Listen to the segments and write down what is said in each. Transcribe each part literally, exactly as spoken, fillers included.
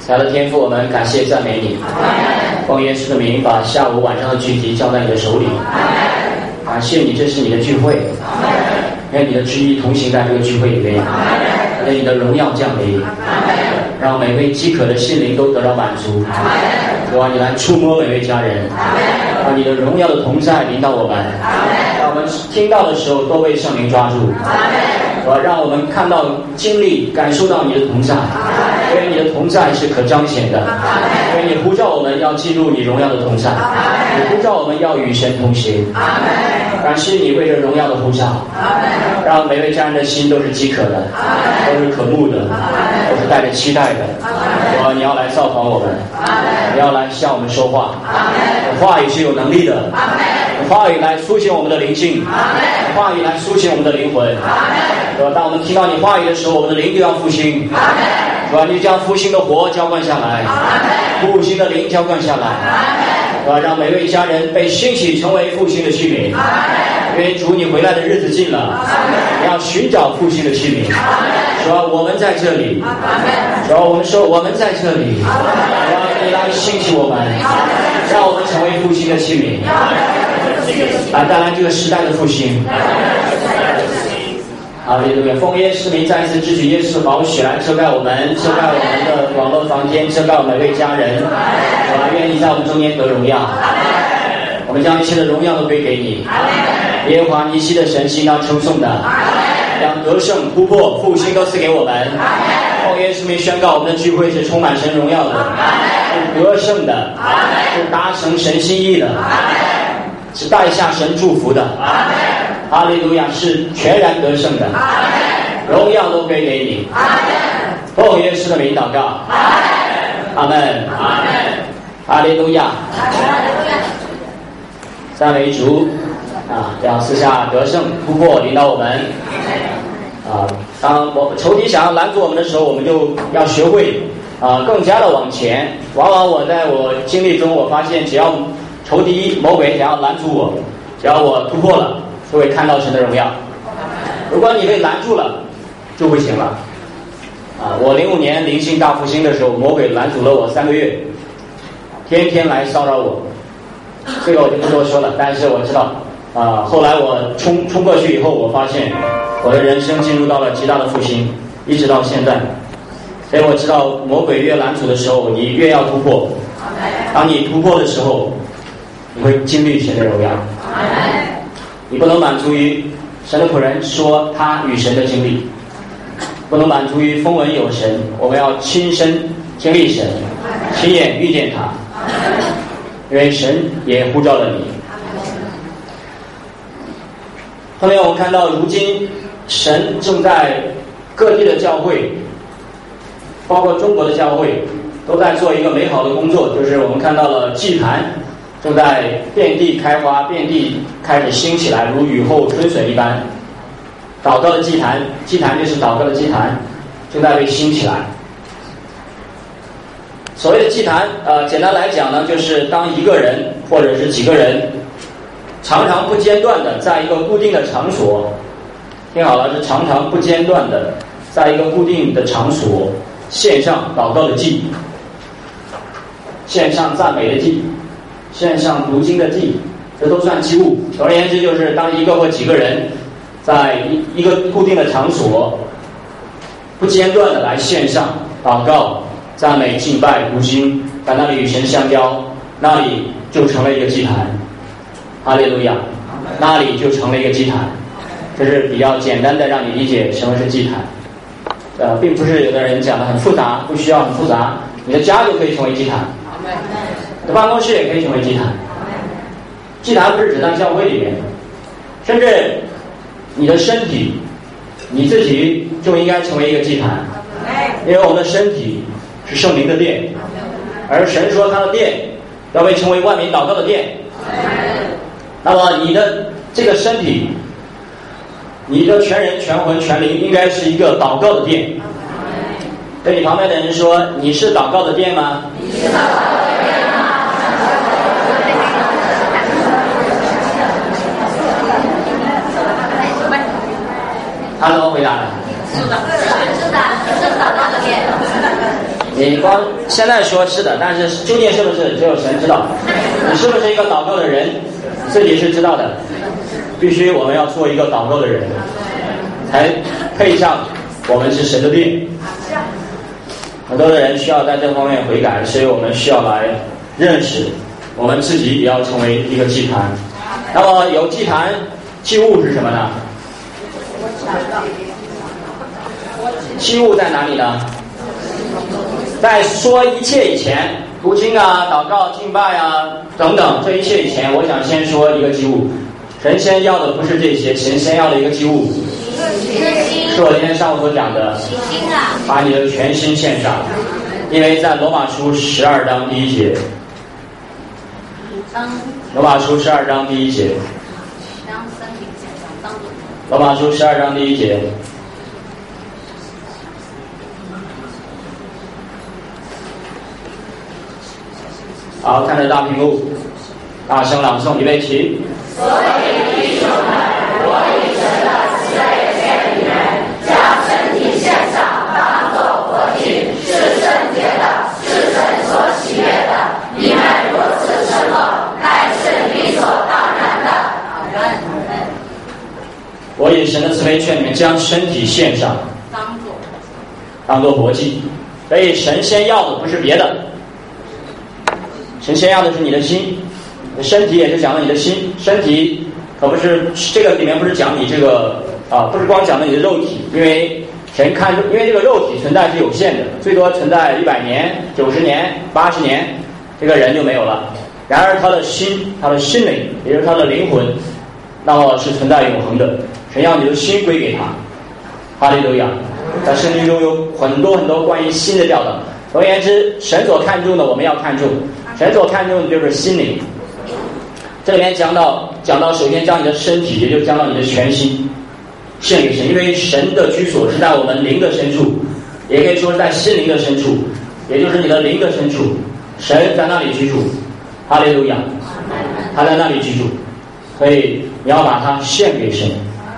亲爱的天父，我们感谢赞美你，奉耶稣的名，把下午晚上的聚集交在你的手里。感谢你，这是你的聚会，愿你的旨意同行在这个聚会里面，愿你的荣耀降临，让每位饥渴的心灵都得到满足。主啊，你来触摸每位家人，让你的荣耀的同在临到我们，让我们听到的时候都被圣灵抓住。主啊，让我们看到、经历、感受到你的同在，因为你的同在是可彰显的，因为你呼召我们要进入你荣耀的同在，你呼召我们要与神同行。感谢你为这荣耀的呼召，让每位家人的心都是饥渴的，都是渴慕的，都是带着期待的。主啊，你要来造访我们，你要来向我们说话，话语是有能力的，话语来苏醒我们的灵性，话语来苏醒我们的灵魂。主啊，当我们听到你话语的时候，我们的灵就要复兴。主啊，你将复兴的火浇灌下来，复兴的灵浇灌下来。主啊，让每位家人被兴起成为复兴的器皿。因为主你回来的日子近了，你要寻找复兴的器皿。主啊，我们在这里。主啊，我们说我们在这里。主啊，你来兴起我们，让我们成为复兴的器皿，来带来这个时代的复兴。哈利路亚！奉耶稣名再次支取耶稣的宝血来遮盖我们，遮盖我们的网络房间，遮盖我们每位家人。主啊，愿你在我们中间得荣耀。我们将一切的荣耀都归给你。耶和华尼西的神是应当称颂的，将得胜、突破、复兴都赐给我们。奉耶稣名宣告，我们的聚会是充满神荣耀的，是得胜的，是达成神心意的，是带下神祝福的。哈利路亚，是全然得胜的，荣耀都归给你。奉耶稣的名祷告，阿门。哈利路亚，赞美主啊！让私下得胜突破领导我们啊！当我仇敌想要拦阻我们的时候，我们就要学会啊，更加的往前。往往我在我经历中，我发现只要仇敌魔鬼想要拦阻我，只要我突破了，就会看到神的荣耀。如果你被拦住了，就不行了啊！我零五年灵性大复兴的时候，魔鬼拦阻了我三个月，天天来骚扰我。这个我就不多说了，但是我知道啊，后来我冲冲过去以后，我发现我的人生进入到了极大的复兴，一直到现在。所以我知道魔鬼越拦阻的时候，你越要突破。当你突破的时候，你会经历神的荣耀。你不能满足于神的仆人说他与神的经历，不能满足于风闻有神，我们要亲身经历神，亲眼遇见他，因为神也呼召了你。后面我们看到，如今神正在各地的教会，包括中国的教会，都在做一个美好的工作，就是我们看到了祭坛正在遍地开花，遍地开始兴起来，如雨后春笋一般。祷告的祭坛，祭坛就是祷告的祭坛，正在被兴起来。所谓的祭坛，呃，简单来讲呢，就是当一个人或者是几个人常常不间断的在一个固定的场所，听好了，是常常不间断的在一个固定的场所献上祷告的祭，献上赞美的祭，献上读经的祭，这都算祭物。总而言之，就是当一个或几个人在一一个固定的场所不间断的来献上祷告、赞美、敬拜、读经，在那里与神相交，那里就成了一个祭坛。哈利路亚，那里就成了一个祭坛。这是比较简单的让你理解什么是祭坛。呃，并不是有的人讲的很复杂，不需要很复杂，你的家就可以成为祭坛，你的办公室也可以成为祭坛。祭坛不是只在教会里面，甚至你的身体，你自己就应该成为一个祭坛，因为我们的身体是圣灵的殿，而神说他的殿要被称为万民祷告的殿。那么你的这个身体，你的全人全魂全灵应该是一个祷告的殿。对你旁边的人说，你是祷告的殿吗？你是祷告的殿吗？他怎么回答的？是的，是的，是祷告的殿。 你光现在说是的，但是究竟是不是只有神知道？你是不是一个祷告的人，自己是知道的。必须我们要做一个祷告的人，才配上我们是神的殿。很多的人需要在这方面悔改，所以我们需要来认识我们自己也要成为一个祭坛。那么有祭坛，祭物是什么呢？祭物在哪里呢？在说一切以前，读经啊、祷告、敬拜啊等等，这一切以前，我想先说一个祭物。神先要的不是这些，神先要的一个祭物，是我今天上午所讲的，把你的全心献上。因为在罗马书十二章第一节，罗马书十二章第一节，罗马书十二章第一节。好，看着大屏幕，大声朗诵，预备起。所以弟兄们，我以神的慈悲劝你们，将身体献上，当作活祭，是圣洁的，是神所喜悦的。你们如此顺服，乃是理所当然的。我以神的慈悲劝你们，将身体献上，当作当作活祭。所以神先要的不是别的。神先要的是你的心，身体也是讲了你的心，身体可不是这个里面不是讲你这个啊，不是光讲了你的肉体，因为神看，因为这个肉体存在是有限的，最多存在一百年、九十年、八十年，这个人就没有了。然而他的心，他的心灵，也就是他的灵魂，那么是存在永恒的。神要你的心归给他，哈利路亚。在圣经中有很多很多关于心的教导。总而言之，神所看重的我们要看重。神所看重的就是心灵。这里面讲到讲到，首先将你的身体，也就是讲到你的全心献给神，因为神的居所是在我们灵的深处，也可以说是在心灵的深处，也就是你的灵的深处，神在那里居住。哈利路亚，他在那里居住，所以你要把它献给神。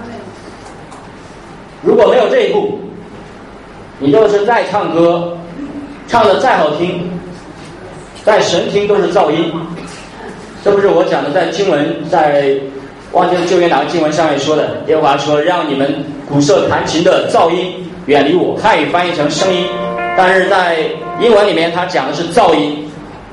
如果没有这一步，你就是再唱歌，唱得再好听，在神听都是噪音。这不是我讲的，在经文，在忘记旧约哪个经文上面说的，耶和华说让你们鼓瑟弹琴的噪音远离我，汉语翻译成声音，但是在英文里面他讲的是噪音。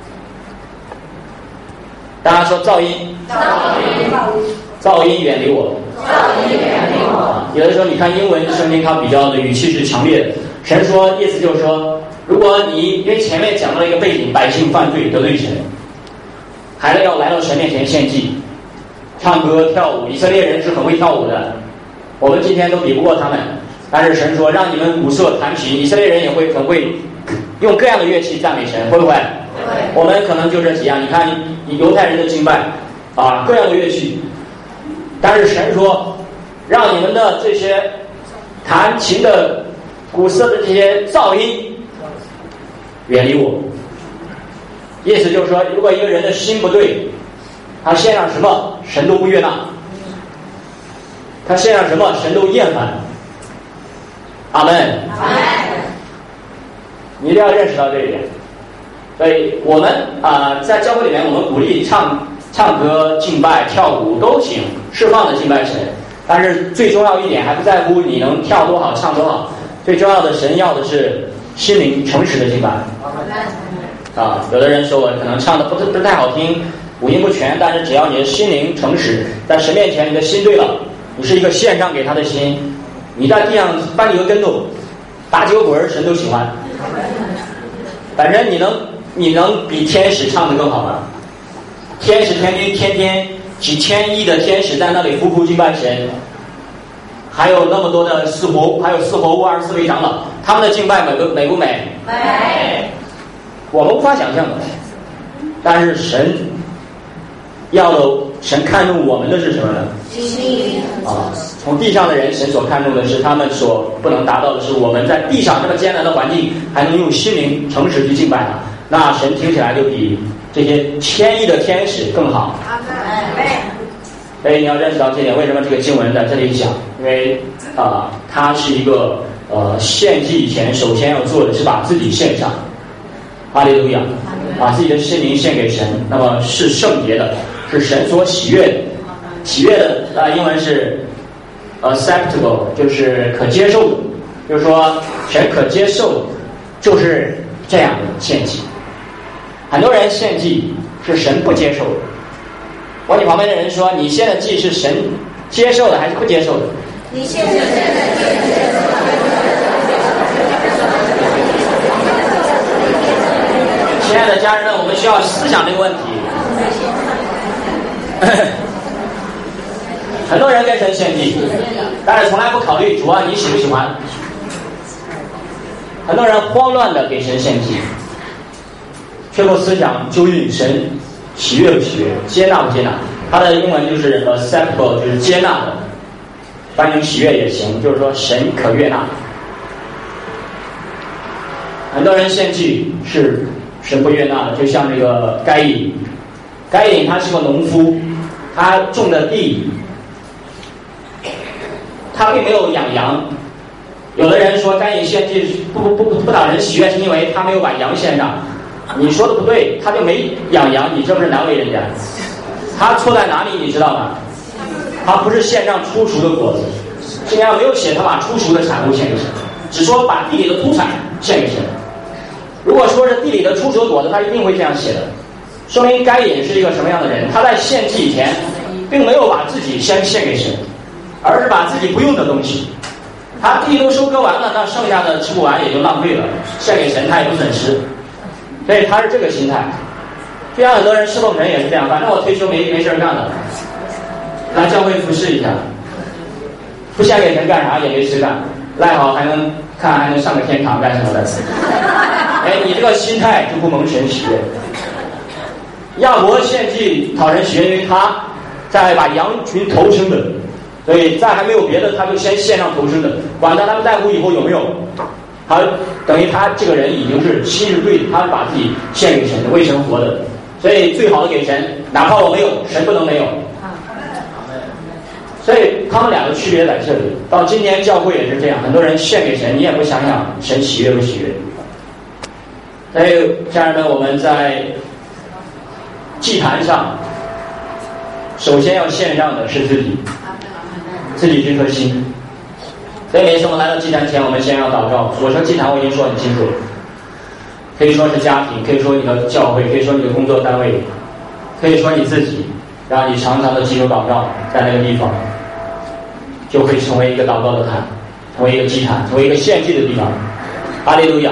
大家说噪音，噪音，噪音远离我，噪音远离我。有的时候你看英文圣经，它比较的语气是强烈的。神说，意思就是说，如果你因为前面讲到了一个背景，百姓犯罪得罪神，孩子要来到神面前献祭，唱歌跳舞，以色列人是很会跳舞的，我们今天都比不过他们。但是神说，让你们鼓瑟弹琴，以色列人也会很会用各样的乐器赞美神，会不会？我们可能就这几样。你看犹太人的敬拜啊，各样的乐器，但是神说，让你们的这些弹琴的、鼓瑟的这些噪音远离我。意思就是说，如果一个人的心不对，他献上什么神都不悦纳，他献上什么神都厌烦。阿门。阿门。你一定要认识到这一点。所以我们啊、呃，在教会里面，我们鼓励唱唱歌、敬拜、跳舞都行，释放的敬拜神。但是最重要一点，还不在乎你能跳多好、唱多好，最重要的，神要的是心灵诚实的敬拜。啊，有的人说我可能唱的不不太好听，五音不全，但是只要你的心灵诚实，在神面前你的心对了，你是一个献上给他的心，你在地上翻几个跟头，打几个滚，神都喜欢。反正你能你能比天使唱得更好吗？天使天天天天几千亿的天使在那里呼呼敬拜神，还有那么多的四活，还有四活物二十四位长老，他们的敬拜美不美不美？美。我们无法想象的，但是神要的，神看重我们的是什么呢？心啊！从地上的人，神所看重的是他们所不能达到的是，我们在地上这么艰难的环境，还能用心灵诚实去敬拜他。那神听起来就比这些千亿的天使更好。所以你要认识到这点。为什么这个经文在这里讲？因为啊、呃，它是一个呃献祭以前首先要做的是把自己献上。 哈利路亚，把自己的心灵献给神，那么是圣洁的，是神所喜悦的。喜悦的啊，英文是 acceptable， 就是可接受的，就是说神可接受，就是这样的献祭。很多人献祭是神不接受的。我你旁边的人说，你献的祭是神接受的还是不接受的？ 你献的祭是神接受的。 亲爱的家人们，我们需要思想这个问题。很多人跟神献祭，但是从来不考虑主啊你喜不喜欢。很多人慌乱的给神献祭，却不思想究竟神喜悦不喜悦，接纳不接纳。它的英文就是 acceptable， 就是接纳的，翻成喜悦也行，就是说神可悦纳。很多人献祭是神不悦纳的，就像这个该隐，该隐他是个农夫，他种的地，他并没有养羊。有的人说该隐献祭不不不不讨人喜悦，是因为他没有把羊献上。你说的不对，他就没养羊，你这不是难为人家？他错在哪里你知道吗？他不是献上初熟的果子，圣经上没有写他把初熟的产物献给神，只说把地里的土产献给神。如果说是地里的初熟果子，他一定会这样写的，说明该隐是一个什么样的人？他在献祭以前，并没有把自己先献给神，而是把自己不用的东西，他地都收割完了，那剩下的吃不完也就浪费了，献给神他也不损失，所以他是这个心态。就像很多人侍奉神也是这样，反正我退休没没事干了，来教会服侍一下，不献给神干啥也没事干，赖好还能看还能上个天堂干什么的。哎，你这个心态就不蒙神喜悦。亚伯献祭讨人喜悦，因为他在把羊群头生的，所以在还没有别的，他就先献上头生的，管他他不在乎以后有没有。他等于他这个人已经是心是对的，他是把自己献给神的，为神活的。所以最好的给神，哪怕我没有，神不能没有。所以他们两个区别在这里。到今天教会也是这样，很多人献给神，你也不想想神喜悦不喜悦。所以家人们，我们在祭坛上，首先要献上的是自己，自己这颗心。所以每次我们来到祭坛前，我们先要祷告。我说祭坛我已经说很清楚了，可以说是家庭，可以说你的教会，可以说你的工作单位，可以说你自己，让你常常的记住祷告，在那个地方就可以成为一个祷告的坛，成为一个祭坛，成为一个献祭的地方。哈利路亚。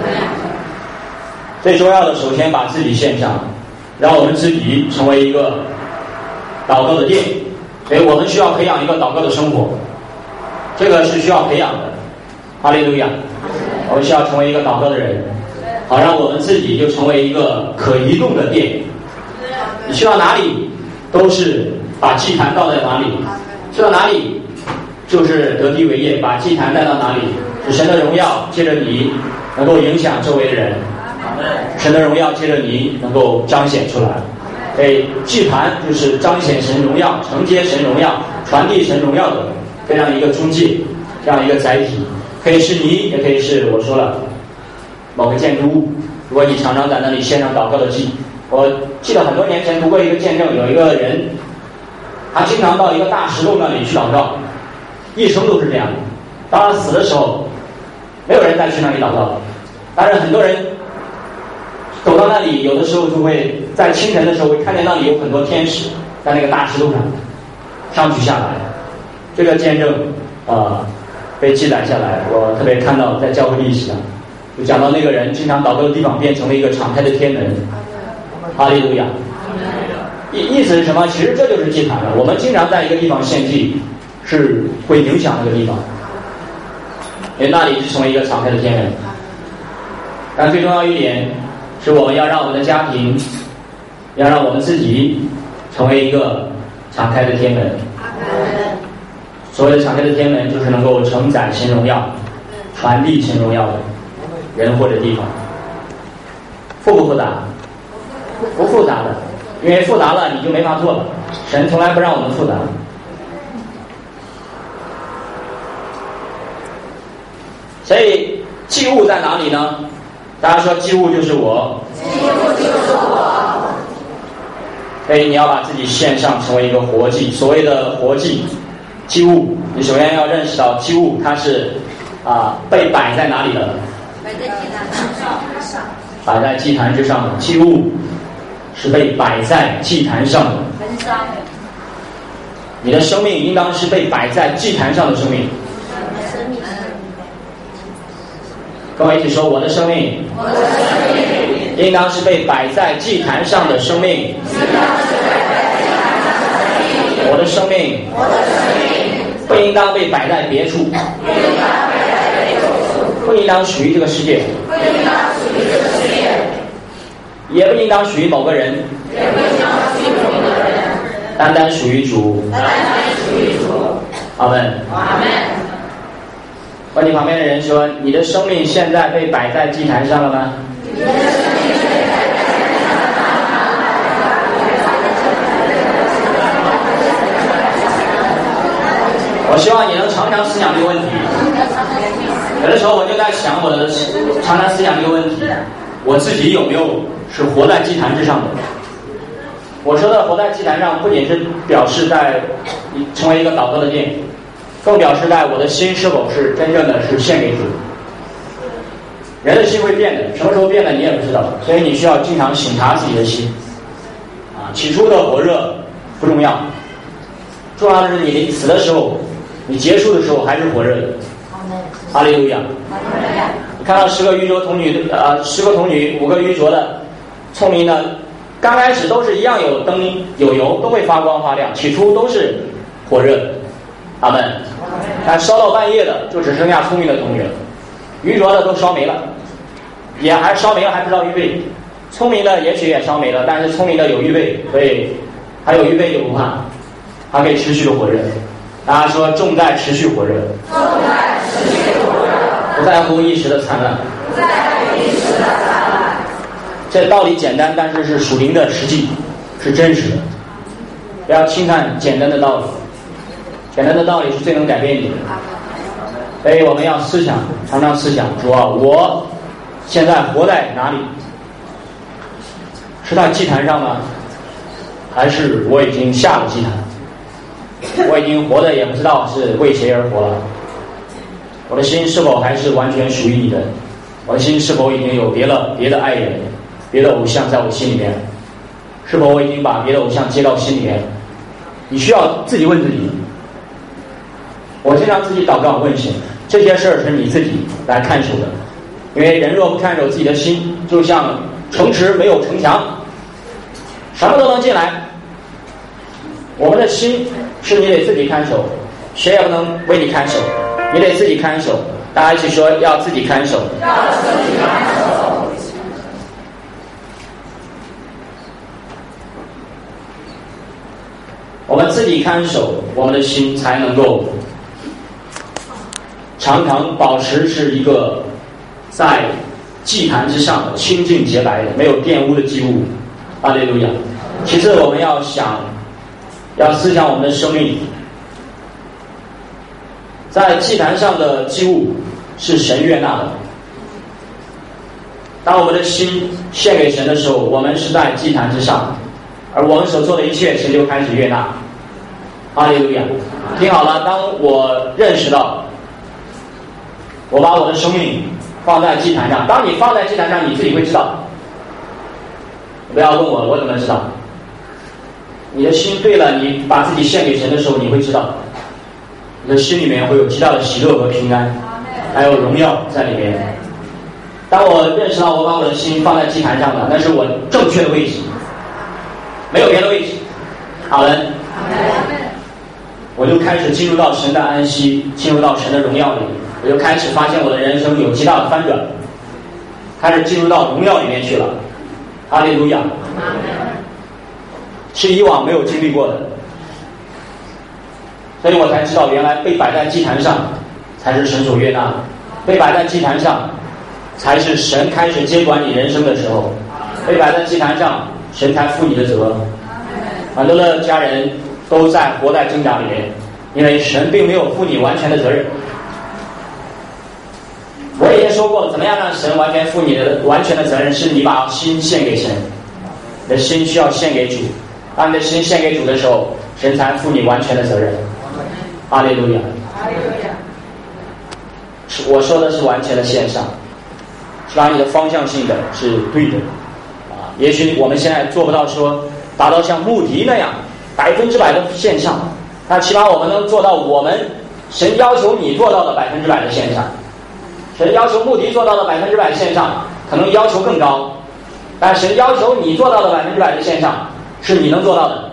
最重要的，首先把自己献上，让我们自己成为一个祷告的殿。所以我们需要培养一个祷告的生活，这个是需要培养的。哈利路亚。我们需要成为一个祷告的人，好让我们自己就成为一个可移动的殿。你去到哪里都是把祭坛倒在哪里，去到哪里就是得地为业，把祭坛带到哪里，使神的荣耀借着你能够影响周围的人，神的荣耀借着你能够彰显出来。所以祭坛就是彰显神荣耀、承接神荣耀、传递神荣耀的这样一个中介，这样一个载体，可以是你，也可以是我说了某个建筑物。如果你常常在那里献上祷告的祭，我记得很多年前读过一个见证，有一个人他经常到一个大石头那里去祷告，一生都是这样的。当他死的时候，没有人再去那里祷告了，但是很多人走到那里，有的时候就会在清晨的时候会看见那里有很多天使在那个大石头上上去下来。这个见证啊、呃、被记载下来，我特别看到在教会历史上就讲到那个人经常祷告的地方变成了一个敞开的天门。哈利路亚。意意思是什么？其实这就是祭坛了。我们经常在一个地方献祭，是会影响那个地方，因为那里是成为一个敞开的天门。但最重要一点是，我们要让我们的家庭，要让我们自己成为一个敞开的天门。所谓的敞开的天门，就是能够承载神荣耀、传递神荣耀的人或者地方。复不复杂？不复杂的，因为复杂了你就没法做了。神从来不让我们复杂。所以祭物在哪里呢？ 大家说祭物就是我， 祭物就是我。 所以你要把自己献上，成为一个活祭。所谓的活祭，祭物，你首先要认识到祭物它是啊被摆在哪里的？ 摆在祭坛之上。 摆在祭坛之上的祭物是被摆在祭坛上的。 焚烧。 你的生命应当是被摆在祭坛上的生命。跟我一起说，我的生命， 我的生命应当是被摆在祭坛上的生命。 应当是被摆在祭坛上的生命。 我的生命， 我的生命不应当被摆在别处， 不应当摆在别处， 不应当属于这个世界， 不应当属于这个世界， 也不应当属于某个人， 也不应当属于某个人， 单单属于主。 单单属于主。 阿门。 阿门。 问你旁边的人说：“你的生命现在被摆在祭坛上了吗？” 你的生命被摆在祭坛上了吗？ 我希望你能常常思想这个问题。有的时候我就在想，我的常常思想这个问题：我自己有没有是活在祭坛之上的？我说的活在祭坛上，不仅是表示在成为一个祷告的殿，更表示在我的心是否是真正的是献给主。人的心会变的，什么时候变的你也不知道，所以你需要经常省察自己的心。啊，起初的火热不重要，重要的是你死的时候，你结束的时候还是火热的。哈利路亚！你看到十个愚拙童女的，呃，十个童女，五个愚拙的，聪明的，刚开始都是一样有灯有油，都会发光发亮，起初都是火热的。阿门。但烧到半夜的，就只剩下聪明的童女了，愚拙的都烧没了，也还烧没了还不知道预备。聪明的也许也烧没了，但是聪明的有预备，所以还有预备就不怕，它可以持续的火热。大家说重在持续火热， 重在持续火热， 不在乎一时的灿烂， 不在乎一时的灿烂。 这道理简单，但是是属灵的实际，是真实的。不要轻看简单的道理，简单的道理是最能改变你的。所以我们要思想，常常思想，主啊，我现在活在哪里？是在祭坛上吗？还是我已经下了祭坛？我已经活的也不知道是为谁而活了。我的心是否还是完全属于你的？我的心是否已经有别的别的爱人、别的偶像在我心里面？是否我已经把别的偶像接到心里面？你需要自己问自己。我经常自己祷告问神，这些事儿是你自己来看守的，因为人若不看守自己的心，就像城池没有城墙，什么都能进来。我们的心是你得自己看守，谁也不能为你看守，你得自己看守。大家一起说，要自己看守。 要自己看守。 我们自己看守，我们的心才能够常常保持是一个在祭坛之上的清净洁白的，没有玷污的祭物。哈利路亚。其次我们要想要思想我们的生命，在祭坛上的祭物是神悦纳的。当我们的心献给神的时候，我们是在祭坛之上，而我们所做的一切神就开始悦纳。哈利路亚。听好了，当我认识到我把我的生命放在祭坛上，当你放在祭坛上，你自己会知道。不要问我我怎么知道，你的心对了，你把自己献给神的时候，你会知道你的心里面会有极大的喜乐和平安，还有荣耀在里面。当我认识到我把我的心放在祭坛上了，那是我正确的位置，没有别的位置。好了，我就开始进入到神的安息，进入到神的荣耀里，我就开始发现我的人生有极大的翻转，开始进入到荣耀里面去了。哈利路亚。是以往没有经历过的，所以我才知道原来被摆在祭坛上才是神所悦纳的，被摆在祭坛上才是神开始接管你人生的时候，被摆在祭坛上神才负你的责。很多的家人都在活在挣扎里面，因为神并没有负你完全的责任。我我已经说过了，怎么样让神完全负你的完全的责任，是你把心献给神，你的心需要献给主。当你的心献给主的时候，神才负你完全的责任。哈利路亚！我说的是完全的献上，是把你的方向性的是对的啊。也许我们现在做不到说达到像穆迪那样百分之百的献上，但起码我们能做到我们神要求你做到的百分之百的献上。神要求穆迪做到的百分之百献上，可能要求更高，但神要求你做到的百分之百的献上，是你能做到的。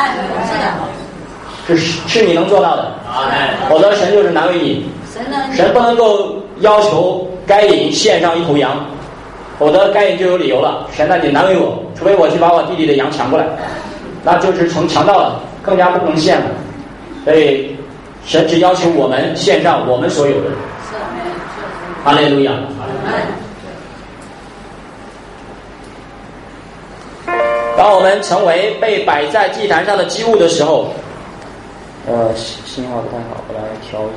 是是你能做到的，否则神就是难为你。神不能够要求该隐献上一头羊，否则该隐就有理由了。神那你难为我，除非我去把我弟弟的羊抢过来，那就是成强盗了，更加不能献了。所以神只要求我们献上我们所有的。哈利路亚。当我们成为被摆在祭坛上的祭物的时候，呃，信号不太好，我来调一下。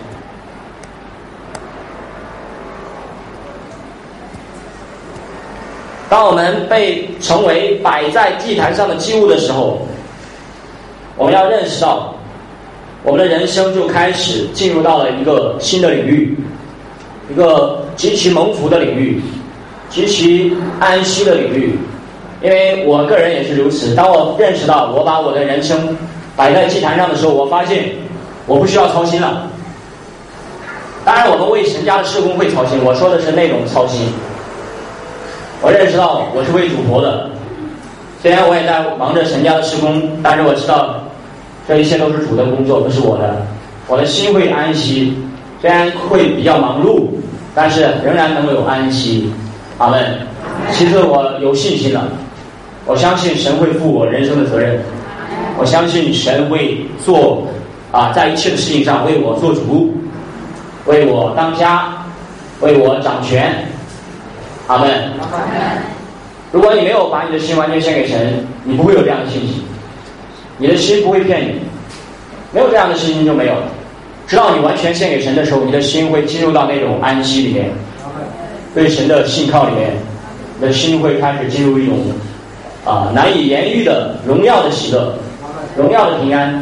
当我们被成为摆在祭坛上的祭物的时候，我们要认识到，我们的人生就开始进入到了一个新的领域，一个极其蒙福的领域，极其安息的领域。因为我个人也是如此，当我认识到我把我的人生摆在祭坛上的时候，我发现我不需要操心了。当然我们为神家的事工会操心，我说的是那种操心。我认识到我是为主活的，虽然我也在忙着神家的事工，但是我知道这一切都是主的工作，不是我的。我的心会安息，虽然会比较忙碌，但是仍然能够有安息。阿们。其实我有信心了，我相信神会负我人生的责任，我相信神会做啊，在一切的事情上为我做主，为我当家，为我掌权。阿们。如果你没有把你的心完全献给神，你不会有这样的信心，你的心不会骗你，没有这样的信心就没有。直到你完全献给神的时候，你的心会进入到那种安息里面，对神的信靠里面，你的心会开始进入一种啊难以言喻的荣耀的喜乐，荣耀的平安。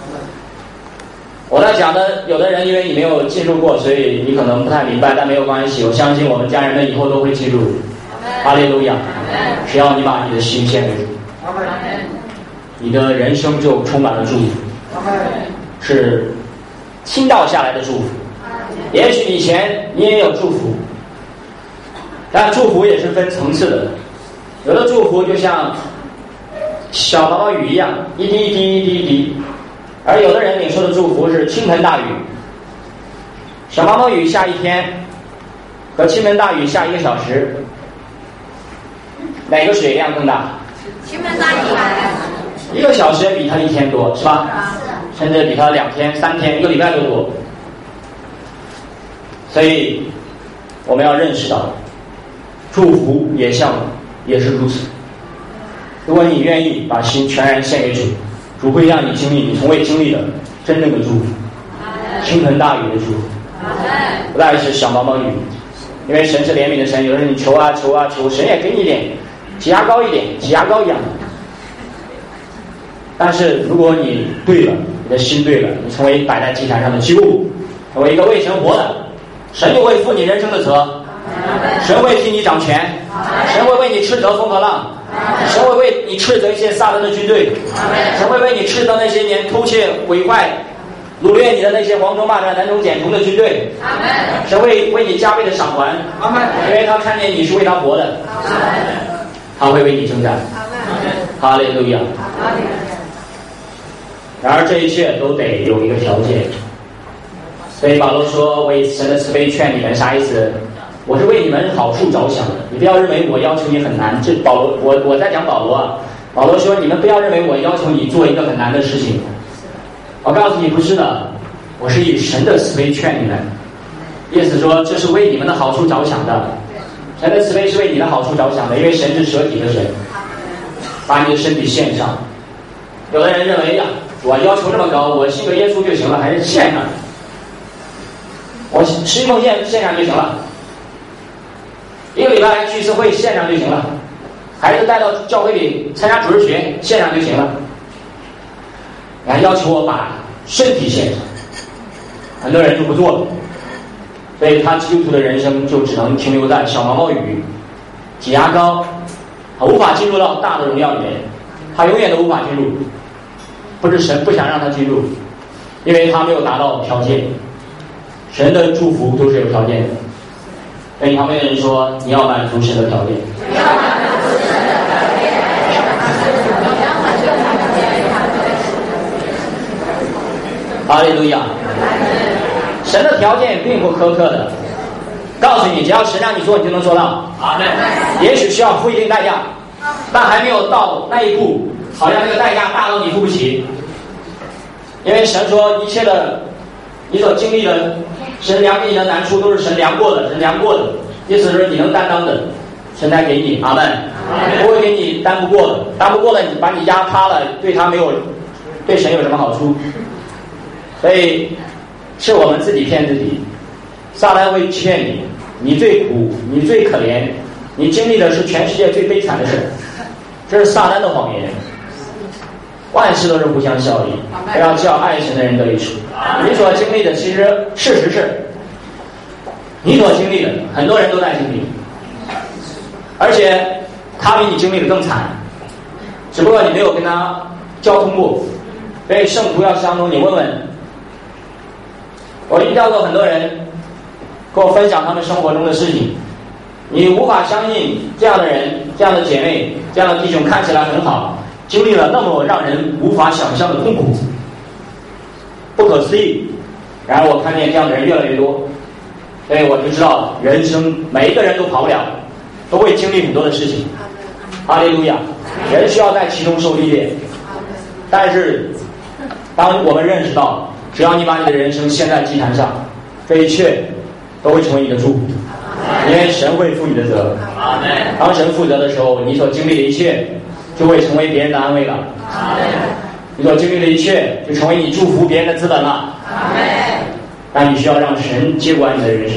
我在讲的，有的人因为你没有进入过，所以你可能不太明白，但没有关系。我相信我们家人们以后都会进入。哈利路亚！只要你把你的心献给主，你的人生就充满了祝福，是倾倒下来的祝福。也许以前你也有祝福，但祝福也是分层次的。有的祝福就像小毛毛雨一样，一滴一滴一滴一滴。而有的人领受的祝福是倾盆大雨，小毛毛雨下一天和倾盆大雨下一个小时，哪个水量更大？ 倾盆大雨一个小时比它一天多，是吧？甚至比它两天、三天、一个礼拜都多。所以我们要认识到，祝福也像也是如此。如果你愿意把心全然献给主，主会让你经历你从未经历的真正的祝福，倾盆大雨的祝福，不再是小毛毛雨。因为神是怜悯的神，有人你求啊求啊求，神也给你一点，挤牙膏一点，挤牙膏一样。但是如果你对了，你的心对了，你成为摆在祭坛上的祭物，成为一个为神活的，神就会负你人生的责，神会替你掌权，神会为你斥责风和浪，神会为你斥责一些撒旦的军队，神会为你斥责那些年偷窃毁坏掳掠你的那些蝗虫蚂蚱南虫茧虫的军队，神会为你加倍的赏还，因为他看见你是为他活的，他会为你征战。哈利路亚。然而这一切都得有一个条件，所以保罗说，为神的慈悲劝你们，啥意思？我是为你们好处着想的，你不要认为我要求你很难。这保罗，我我在讲保罗啊。保罗说，你们不要认为我要求你做一个很难的事情。我告诉你，不是的，我是以神的慈悲劝你们。意思说，这是为你们的好处着想的。神的慈悲是为你的好处着想的，因为神是舍己的神，把你的身体献上。有的人认为呀，我要求这么高，我信个耶稣就行了，还是献上，我十一奉献献上就行了。 一个礼拜来聚一次会，线上就行了。孩子带到教会里参加主日学，线上就行了。你还要求我把身体献上，很多人就不做了。所以他基督徒的人生就只能停留在小毛毛雨、挤牙膏，他无法进入到大的荣耀里面，他永远都无法进入。不是神不想让他进入，因为他没有达到条件。神的祝福都是有条件的。跟你旁边的人说，你要满足神的条件。 你要满足神的条件。 哈利路亚。神的条件并不苛刻的，告诉你，只要神让你做，你就能做到。 阿门。 也许需要付一定代价，但还没有到那一步，好像这个代价大到你付不起。因为神说，一切的你所经历的，神量给你的难处都是神量过的，神量过的，意思是你能担当的，神来给你。阿门。不会给你担不过的，担不过的，你把你压塌了，对他没有，对神有什么好处？所以是我们自己骗自己，撒旦会骗你，你最苦，你最可怜，你经历的是全世界最悲惨的事，这是撒旦的谎言。万事都是互相效力，不要叫爱神的人得益处。你所经历的，其实事实是，你所经历的，很多人都在经历，而且他比你经历的更惨，只不过你没有跟他交通过。所以圣徒要相通，你问问。我遇到过很多人跟我分享他们生活中的事情，你无法相信这样的人、这样的姐妹、这样的弟兄看起来很好，经历了那么让人无法想象的痛苦，不可思议。然而我看见这样的人越来越多，所以我就知道人生每一个人都跑不了，都会经历很多的事情。哈利路亚！人需要在其中受历练，但是当我们认识到，只要你把你的人生献在祭坛上，这一切都会成为你的祝福，因为神会负你的责。当神负责的时候，你所经历的一切就会成为别人的安慰了。你所经历的一切就成为你祝福别人的资本了。但你需要让神接管你的人生，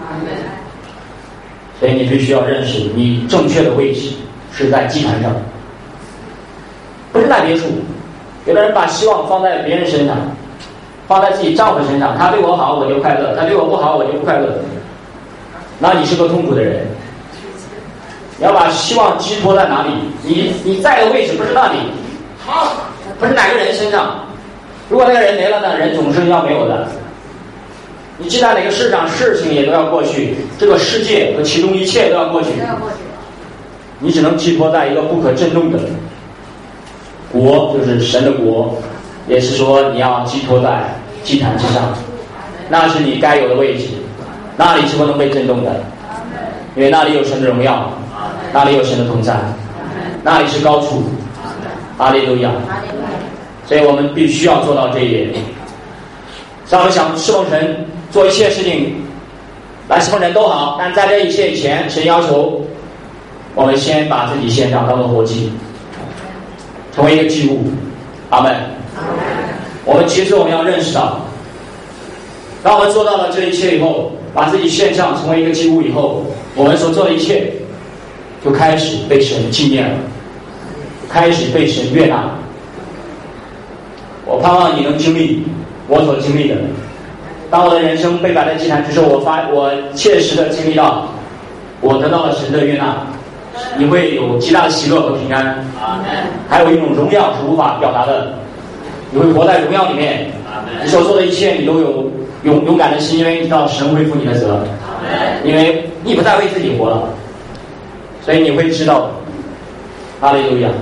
所以你必须要认识你正确的位置是在祭坛上，不是在别处。有的人把希望放在别人身上，放在自己丈夫身上，他对我好我就快乐，他对我不好我就不快乐，那你是个痛苦的人。你要把希望寄托在哪里？你你在的位置不是那里，不是哪个人身上。如果那个人没了呢，人总是要没有的。你记在哪个世上，事情也都要过去，这个世界和其中一切都要过去。你只能寄托在一个不可震动的国，就是神的国，也是说你要寄托在祭坛之上，那是你该有的位置，那里是不能被震动的，因为那里有神的荣耀，那里有神的同在，那里是高处。哈利路亚！所以我们必须要做到这一点。让我们想侍奉神，做一切事情来侍奉神都好，但在这一切以前，神要求我们先把自己献上，当做活祭，成为一个祭物。阿门。我们其实我们要认识到，当我们做到了这一切以后，把自己献上成为一个祭物以后，我们所做的一切就开始被神纪念了，开始被神悦纳。我盼望你能经历我所经历的。当我的人生被摆在祭坛之后，我发我切实的经历到我得到了神的悦纳，你会有极大的喜乐和平安，还有一种荣耀是无法表达的。你会活在荣耀里面，你所做的一切你都有勇勇敢的心，因为你知道神会负你的责，因为你不再为自己活了，所以你会知道。哈利路亚。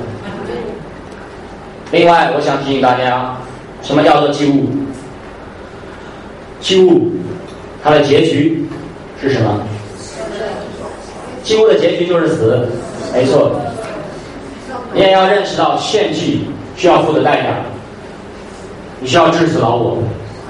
另外我想提醒大家，什么叫做祭物？祭物它的结局是什么？祭物的结局就是死，没错。你也要认识到献祭需要付的代价，你需要致死老我。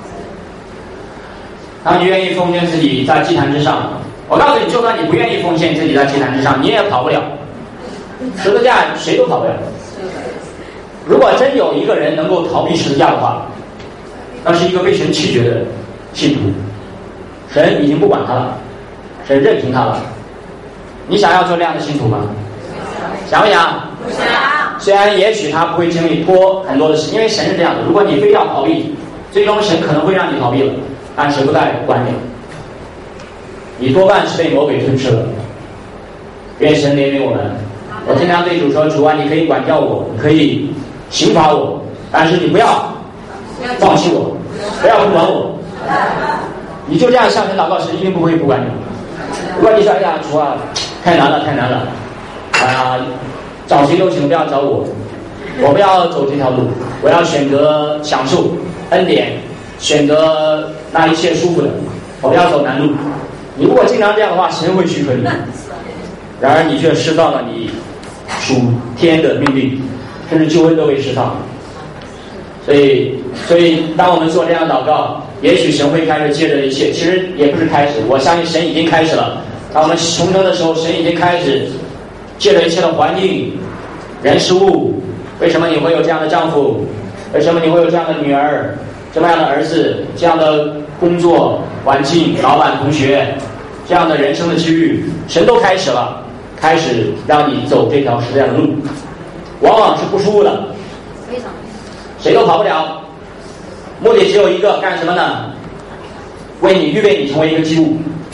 当你愿意奉献自己在祭坛之上，我告诉你，就算你不愿意奉献自己在祭坛之上，你也跑不了。十字架谁都跑不了。如果真有一个人能够逃避十字架的话，那是一个被神弃绝的信徒，神已经不管他了，神任凭他了。 你想要做那样的信徒吗？想不想？ 不想。 虽然也许他不会经历拖很多的事，因为神是这样的，如果你非要逃避，最终神可能会让你逃避了，但神不再管你，你多半是被魔鬼吞吃了。愿神怜悯我们。我经常对主说，主啊，你可以管教我，你可以刑罚我，但是你不要放弃我，不要不管我。你就这样向神祷告，神一定不会不管你。如果你说哎呀主啊，太难了太难了，啊、呃，找谁都行，不要找我，我不要走这条路，我要选择享受恩典，选择那一切舒服的，我不要走难路。你如果经常这样的话，神会许可你。然而你却失丧了你属天的命令，甚至救恩都被失丧。所以，所以当我们做这样的祷告，也许神会开始借着一切，其实也不是开始，我相信神已经开始了。当我们重生的时候，神已经开始借着一切的环境、人事物。为什么你会有这样的丈夫？为什么你会有这样的女儿、这么样的儿子、这样的工作环境、老板、同学、这样的人生的机遇，神都开始了，开始让你走这条实在的路，往往是不舒服的，谁都跑不了。目的只有一个，干什么呢？为你预备你成为一个基物，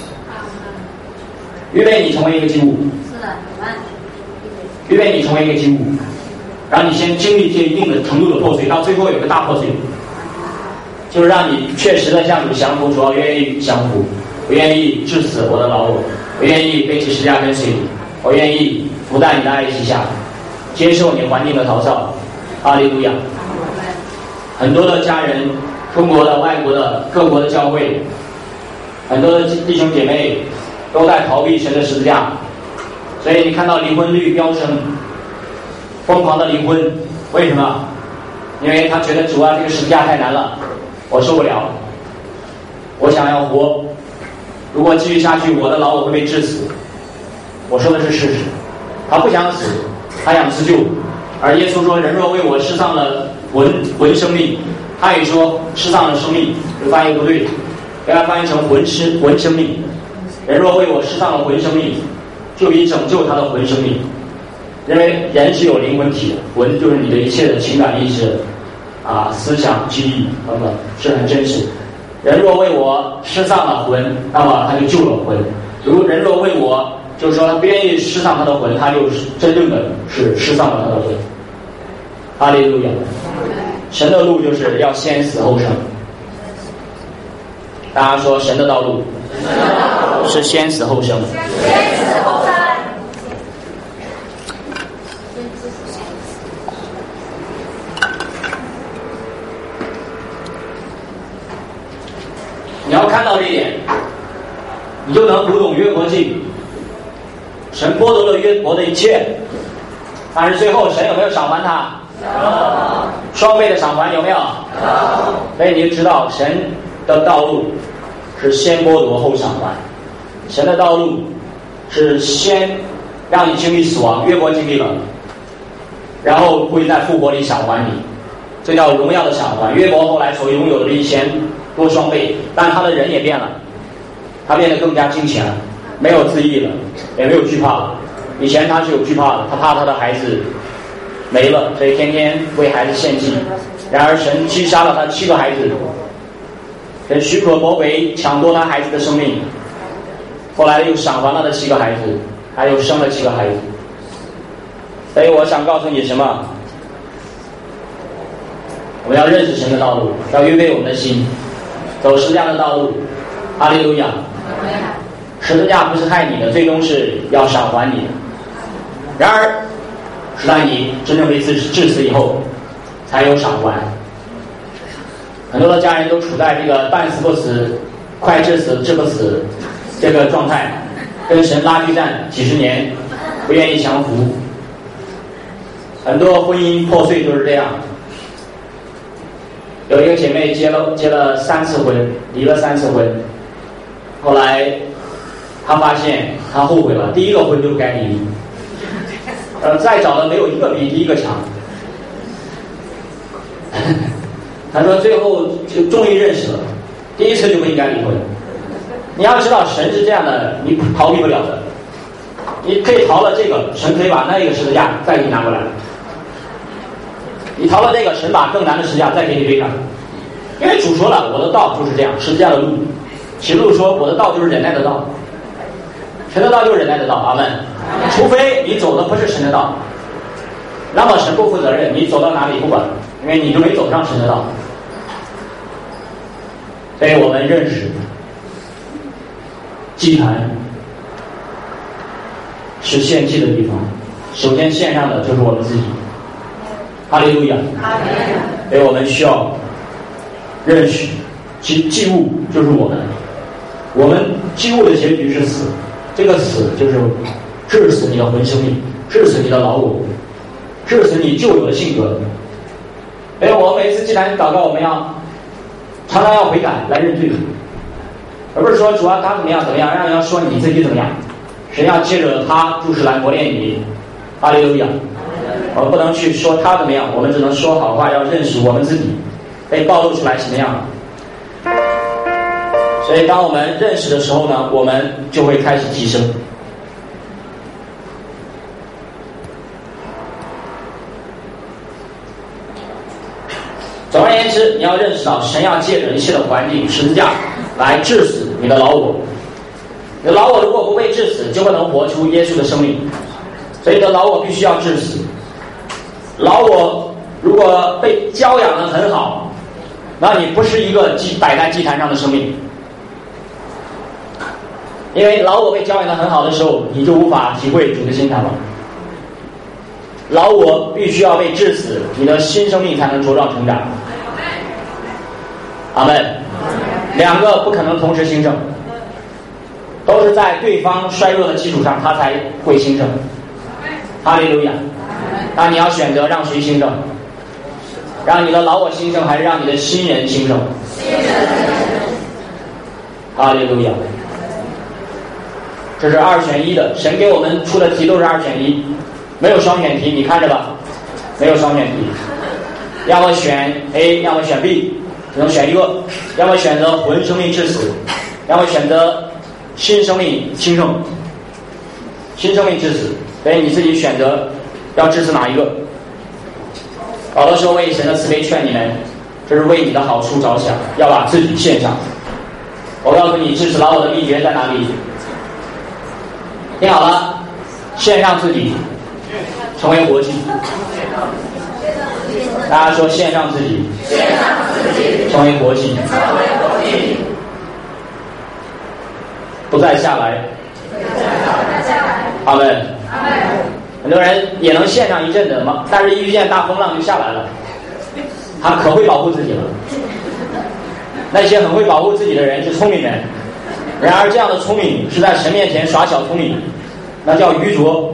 预备你成为一个基物，预备你成为一个基物，让你先经历这一定的程度的破碎，到最后有个大破碎，就是让你确实的向主降服。主要愿意降服，我愿意致死我的老我，我愿意背起十字架跟随你，我愿意伏在你的爱旗下，接受你环境的陶造。哈利路亚！很多的家人，中国的、外国的、各国的教会，很多的弟兄姐妹都在逃避神的十字架，所以你看到离婚率飙升，疯狂的离婚。为什么？因为他觉得主啊，这个十字架太难了，我受不了，我想要活，如果继续下去，我的老我会被致死。我说的是事实，他不想死，他想自救。而耶稣说，人若为我失丧了魂魂生命，他也说失丧了生命，这翻译不对，给他翻译成魂失魂生命。人若为我失丧了魂生命，就以拯救他的魂生命。因为人是有灵魂体的，魂就是你的一切的情感意识啊、思想记忆等等，是很真实。人若为我失丧了魂，那么他就救了魂。如人若为我，就是说他不愿意失丧他的魂，他就是真正的是失丧了他的魂。哈利路亚！神的路就是要先死后生。大家说神的道路是先死后生。 先死后生。 你要看到这一点，你就能读懂约伯记。神剥夺了约伯的一切，但是最后神有没有赏还他？有。双倍的赏还有没有？有。所以你就知道神的道路是先剥夺后赏还，神的道路是先让你经历死亡，约伯经历了，然后会在复活里赏还你，这叫荣耀的赏还。约伯后来所拥有的比以前多双倍，但他的人也变了，他变得更加金钱了，没有自义了，也没有惧怕了。以前他是有惧怕的，他怕他的孩子没了，所以天天为孩子献祭。然而神击杀了他七个孩子，神许可魔鬼抢夺他孩子的生命，后来又赏还了他七个孩子，还有生了七个孩子。所以我想告诉你什么？我们要认识神的道路，要预备我们的心，走十字架的道路。哈利路亚！十字架不是害你的，最终是要赏还你的。然而是在你真正被致致死以后才有赏还。很多的家人都处在这个半死不死、快致死致不死这个状态，跟神拉锯战几十年，不愿意降服。很多婚姻破碎就是这样。有一个姐妹结了结了三次婚，离了三次婚，后来她发现她后悔了，第一个婚就不该离，呃，再找的没有一个比第一个强。她说最后就终于认识了，第一次就不应该离婚。你要知道神是这样的，你逃避不了的。 你可以逃了这个，神可以把那个十字架再给你拿过来。你逃了这个，神把更难的十字架再给你背上。因为主说了，我的道就是这样，十字架的路。启路说，我的道就是忍耐的道。神的道就是忍耐的道，阿们。除非你走的不是神的道，那么神不负责任，你走到哪里不管，因为你就没走上神的道。所以我们认识祭坛是献祭的地方，首先献上的就是我们自己。哈利路亚！所以我们需要认识祭祭物就是我们，我们祭物的结局是死，这个死就是致死你的魂生命，致死你的老我，致死你旧有的性格。所以我每次祭坛祷告，我们要常常要悔改来认罪，而不是说主要他怎么样怎么样，让人要说你自己怎么样。神要借着他就是来磨练你。哈利路亚！我们不能去说他怎么样，我们只能说好话，要认识我们自己被暴露出来什么样。所以当我们认识的时候呢，我们就会开始提升。总而言之，你要认识到神要借着一切的环境十字架来致死你的老我。你的老我如果不被致死，就不能活出耶稣的生命。所以你的老我必须要致死。老我如果被教养得很好，那你不是一个祭摆在祭坛上的生命。因为老我被教养得很好的时候，你就无法体会主的心肠了。老我必须要被致死，你的新生命才能茁壮成长。阿们。两个不可能同时兴盛，都是在对方衰弱的基础上，他才会兴盛。哈利路亚！那你要选择让谁兴盛？让你的老我兴盛，还是让你的新人兴盛？哈利路亚！这是二选一的，神给我们出的题都是二选一，没有双选题，你看着吧，没有双选题，要么选 A， 要么选 B， 只能选一个，要么选择魂生命致死，要么选择新生命兴盛，新生命致死，所以你自己选择要支持哪一个。保罗说，为神的慈悲劝你们，这是为你的好处着想，要把自己献上。我告诉你，支持老我的秘诀在哪里？听好了，献上自己，成为活祭。大家说，献上自己，成为活祭，不再下来。阿们。很多人也能献上一阵子嘛，但是一遇见大风浪就下来了。他可会保护自己了。那些很会保护自己的人是聪明人，然而这样的聪明是在神面前耍小聪明，那叫愚拙。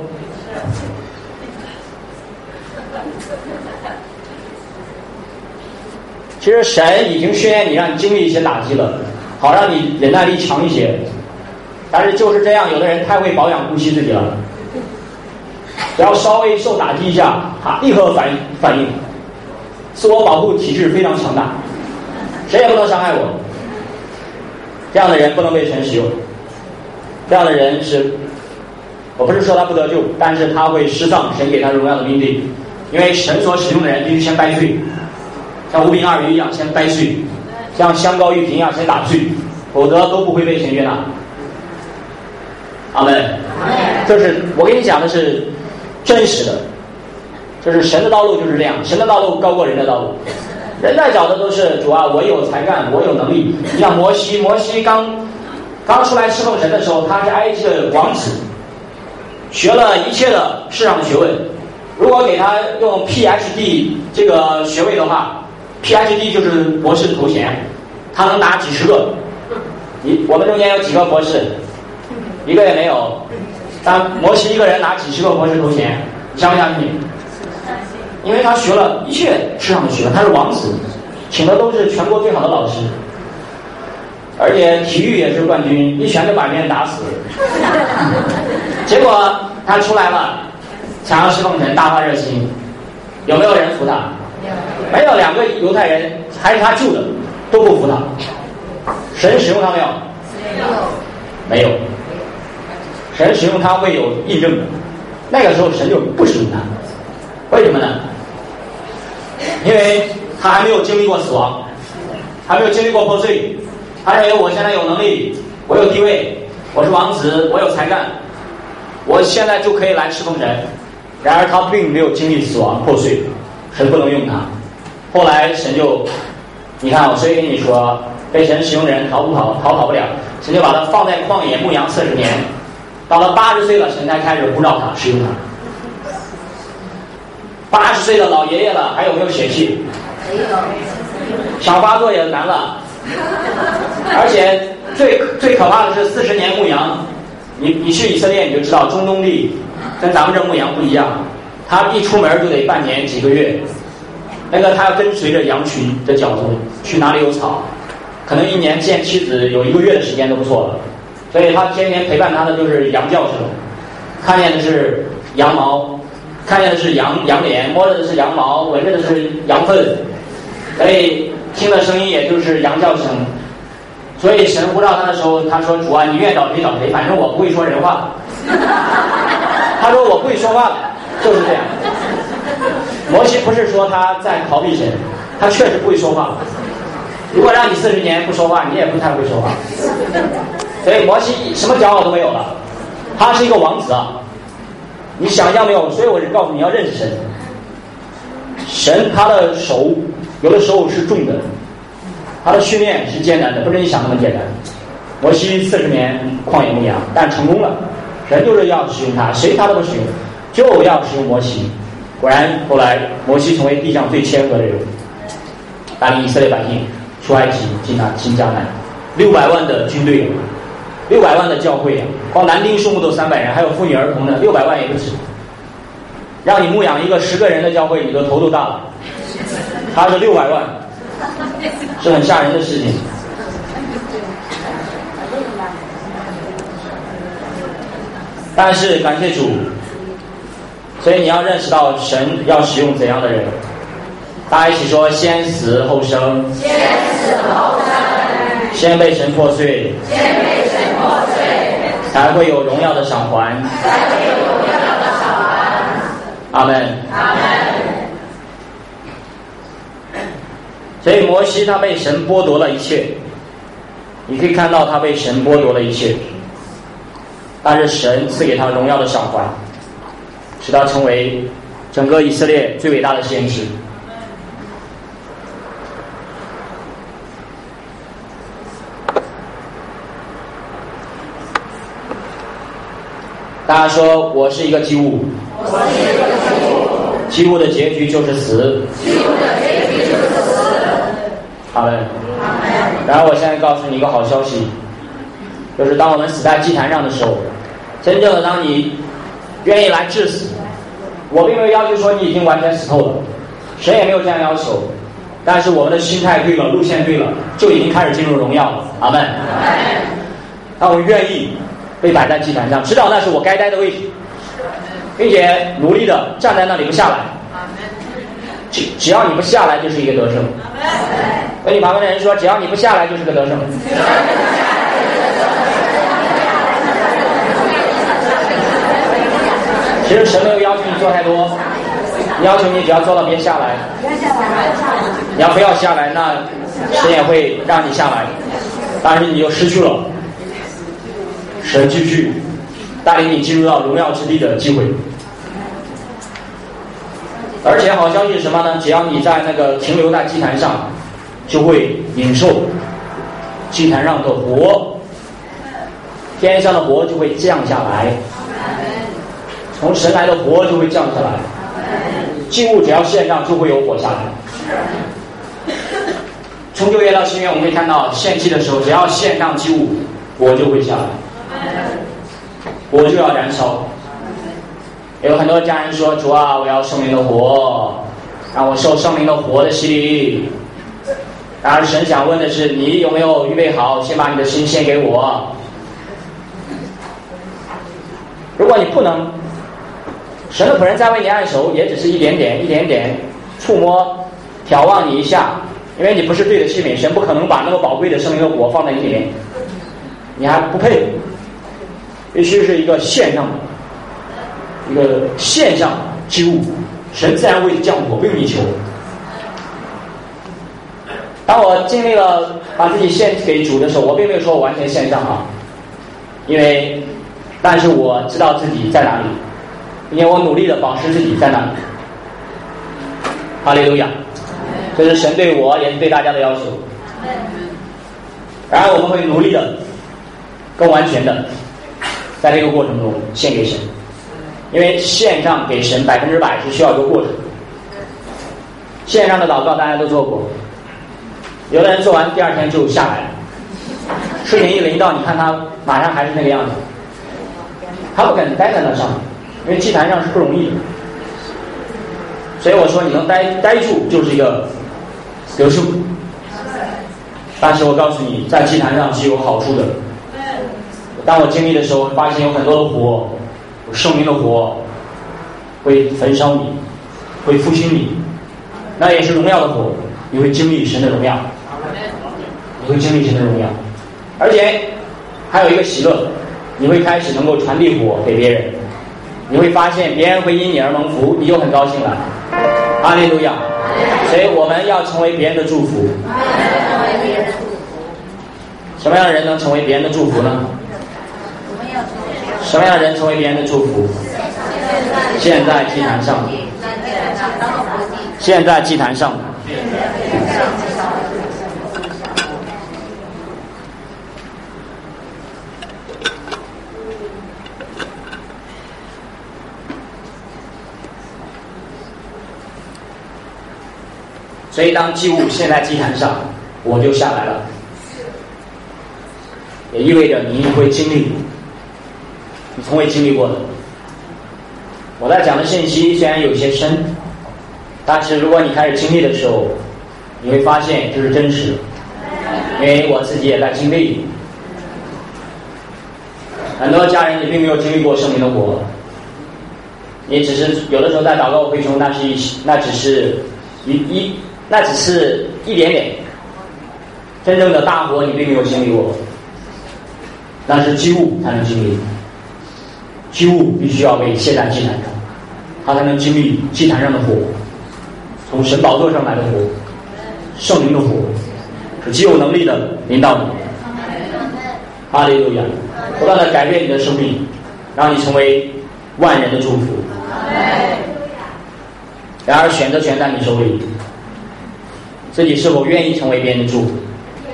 其实神已经训练你，让你经历一些打击了，好让你忍耐力强一些。但是就是这样，有的人太会保养顾惜自己了，只要稍微受打击一下，他立刻反反应，自我保护体质非常强大，谁也不能伤害我。这样的人不能被神使用，这样的人是，我不是说他不得救，但是他会失丧神给他荣耀的命令，因为神所使用的人必须先掰碎，像五饼二鱼一样先掰碎，像香膏玉瓶一样先打碎，否则都不会被神悦纳。阿们。这是我跟你讲的是真实的，就是神的道路就是这样，神的道路高过人的道路。人在找的都是主啊，我有才干，我有能力。你像摩西，摩西刚刚出来侍奉神的时候，他是埃及的王子，学了一切的世上的学问。如果给他用 P H D 这个学位的话 ，P H D 就是博士头衔，他能拿几十个。你我们中间有几个博士？一个也没有。但摩西一个人拿几十个博士头衔，你相不相信？因为他学了一切世上的学问，他是王子，请的都是全国最好的老师，而且体育也是冠军，一拳就把别人打死。结果他出来了，想要侍奉神，大发热心，有没有人服他？没有。两个犹太人还是他救的，都不服他。神使用他没有？没有。 神使用它会有印证的。那个时候神就不使用它，为什么呢？因为他还没有经历过死亡，还没有经历过破碎，他认为我现在有能力，我有地位，我是王子，我有才干，我现在就可以来侍奉神。然而他并没有经历死亡破碎，神不能用他。后来神就，你看我所以跟你说，被神使用的人逃不跑，逃跑不了。神就把他放在旷野牧羊四十年，到了八十岁了，神才开始呼召他，使用他。八十岁的老爷爷了，还有没有血气？没有。想发作也难了。而且最最可怕的是四十年牧羊，你你去以色列你就知道，中东地跟咱们这牧羊不一样，他一出门就得半年几个月，那个他要跟随着羊群的脚步，去哪里有草，可能一年见妻子有一个月的时间都不错了，所以他天天陪伴他的就是羊叫声，看见的是羊毛，看见的是羊羊脸，摸着的是羊毛，闻着的是羊粪，所以听的声音也就是羊叫声。所以神呼召他的时候，他说：“主啊，你愿找谁找谁，反正我不会说人话。”他说：“我不会说话了。”就是这样。摩西不是说他在逃避神，他确实不会说话。如果让你四十年不说话，你也不太会说话。所以摩西什么骄傲都没有了，他是一个王子啊！你想象没有？所以我就告诉你要认识神。神他的手有的时候是重的，他的训练是艰难的，不是你想那么简单。摩西四十年旷野牧羊，但成功了。神就是要使用他，谁他都不使用，就要使用摩西。果然，后来摩西成为地上最谦和的人，带领以色列百姓出埃及，进拿进迦南，六百万的军队，六百万的教会，光男丁数目都三百人，还有妇女儿童的，六百万也不止。让你牧养一个十个人的教会，你的头都大了。他是六百万，是很吓人的事情。但是感谢主，所以你要认识到神要使用怎样的人。大家一起说：先死后生， 先死后生， 先被神破碎， 先被神破碎， 才会有荣耀的赏还， 才会有荣耀的赏还。 阿门， 阿门。 所以摩西他被神剥夺了一切，你可以看到他被神剥夺了一切，但是神赐给他荣耀的赏还，使他成为整个以色列最伟大的先知。大家说，我是一个祭物， 我是一个祭物， 祭物的结局就是死， 祭物的结局就是死。 好了。然后我现在告诉你一个好消息，就是当我们死在祭坛上的时候，真正的当你愿意来致死，我并没有要求说你已经完全死透了，谁也没有这样要求，但是我们的心态对了，路线对了，就已经开始进入荣耀了。阿们。当我们愿意被摆在祭坛上，知道那是我该待的位置，并且努力的站在那里不下来，只只要你不下来就是一个得胜。跟你旁边的人说，只要你不下来就是个得胜。其实神没有要求你做太多，要求你只要做到别下来。你要不要下来，那神也会让你下来，但是你就失去了神继续带领你进入到荣耀之地的机会。而且好消息是什么呢？只要你在那个停留在祭坛上，就会领受祭坛上的火，天上的火就会降下来，从神来的火就会降下来，祭物只要献上就会有火下来。从旧约到新约，我们可以看到献祭的时候，只要献上祭物，火就会下来，火就要燃烧。有很多家人说，主啊，我要圣灵的火，让我受圣灵的火的洗礼。然而神想问的是，你有没有预备好，先把你的心献给我。如果你不能，神的仆人在为你按手，也只是一点点一点点触摸眺望你一下，因为你不是对的器皿，神不可能把那么宝贵的圣灵的火放在你里面，你还不配。 必须是一个线上的一个线上之物，神自然会降火，不用你求。当我经历了把自己献给主的时候，我并没有说我完全线上啊，因为但是我知道自己在哪里，因为我努力的保持自己在哪里。哈利路亚！这是神对我也是对大家的要求。然而我们会努力的更完全的在这个过程中献给神，因为献上给神百分之百是需要一个过程。线上的祷告大家都做过，有的人做完第二天就下来了，睡眠一临到，你看他马上还是那个样子，他不肯待在那上面，因为祭坛上是不容易的。所以我说你能待待住就是一个得数。但是我告诉你，在祭坛上是有好处的。当我经历的时候，发现有很多的火，有圣灵的火会焚烧你，会复兴你，那也是荣耀的火，你会经历神的荣耀，你会经历神的荣耀，而且还有一个喜乐，你会开始能够传递火给别人，你会发现别人会因你而蒙福，你就很高兴了。哈利路亚！所以我们要成为别人的祝福。什么样的人能成为别人的祝福呢？什么样的人成为别人的祝福？现在祭坛上，现在祭坛上。所以当祭物献在祭坛上，我就下来了，也意味着你会经历你从未经历过的。我在讲的信息虽然有些深，但是如果你开始经历的时候，你会发现这是真实的，因为我自己也在经历。很多家人也并没有经历过圣灵的火，你只是有的时候在祷告会中，那是一那只是一一那只是一点点，真正的大火你并没有经历过，那是祭物才能经历。祭物必须要被献在祭坛上，他才能经历祭坛上的火，从神宝座上来的火，圣灵的火，是极有能力的领导你。哈利路亚！不断的改变你的生命，让你成为万人的祝福。然而选择权在你手里，自己是否愿意成为别人的祝福？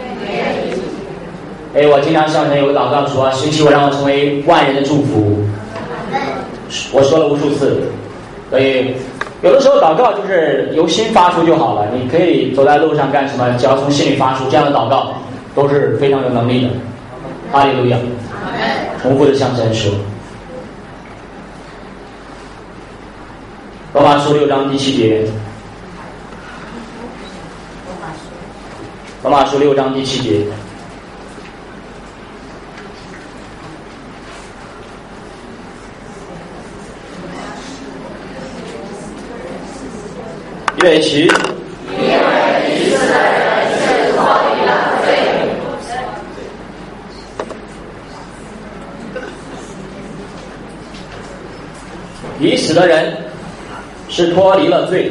哎，我经常向神有个祷告说，神祈我让我成为万人的祝福。我说了无数次，所以有的时候祷告就是由心发出就好了。你可以走在路上干什么，只要从心里发出，这样的祷告都是非常有能力的。哈利路亚！重复的向神说。罗马书六章第七节。罗马书六章第七节。预备起。因为已死的人是脱离了罪。已死的人是脱离了罪。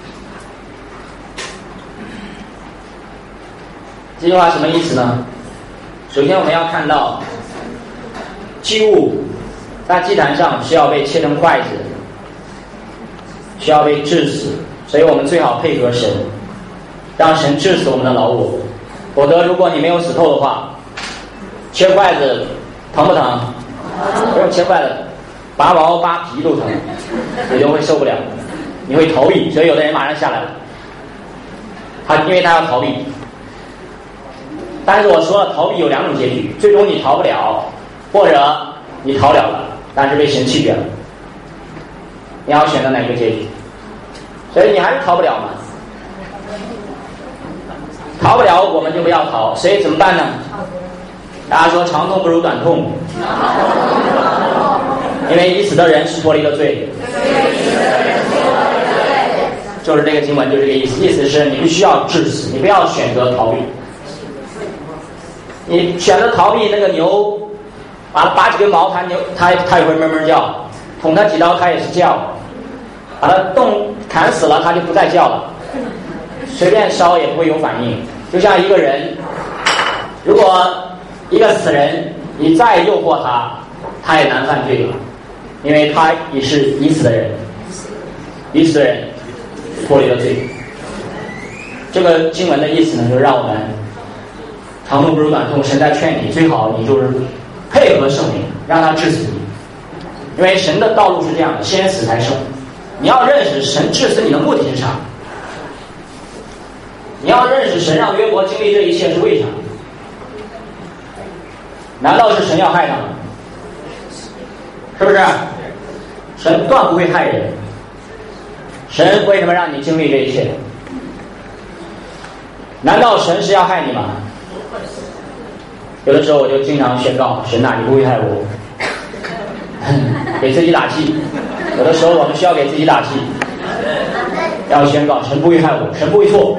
这句话什么意思呢？首先我们要看到，祭物在祭坛上需要被切成筷子，需要被治死，所以我们最好配合神，让神治死我们的老我。否则如果你没有死透的话，切筷子疼不疼？不用切筷子，拔毛扒皮都疼，你就会受不了，你会逃避。所以有的人马上下来了，他因为他要逃避。但是我说了，逃避有两种结局，最终你逃不了，或者你逃了了，但是被神弃绝了。你要选择哪个结局？所以你还是逃不了嘛。逃不了我们就不要逃，所以怎么办呢？大家说长痛不如短痛，因为已死的人是脱离了罪，就是这个经文就这个意思。意思是你必须要致死，你不要选择逃避。你选择逃避，那个牛把他拔几根毛，他牛他他也会闷闷叫；捅他几刀，他也是叫；把他动砍死了，他就不再叫了。随便烧也不会有反应。就像一个人，如果一个死人，你再诱惑他，他也难犯罪了，因为他也是已死的人，已死的人脱离了罪。这个经文的意思呢，就是让我们长痛不如短痛，神在劝你，最好你就是配合圣灵，让他治死你。因为神的道路是这样的，先死才生。你要认识神治死你的目的是啥？你要认识神让约伯经历这一切是为啥？难道是神要害他吗？是不是？神断不会害人。神为什么让你经历这一切？难道神是要害你吗？有的时候我就经常宣告，神啊，你不会害我，给自己打气。有的时候我们需要给自己打气，要宣告神不会害我，神不会错。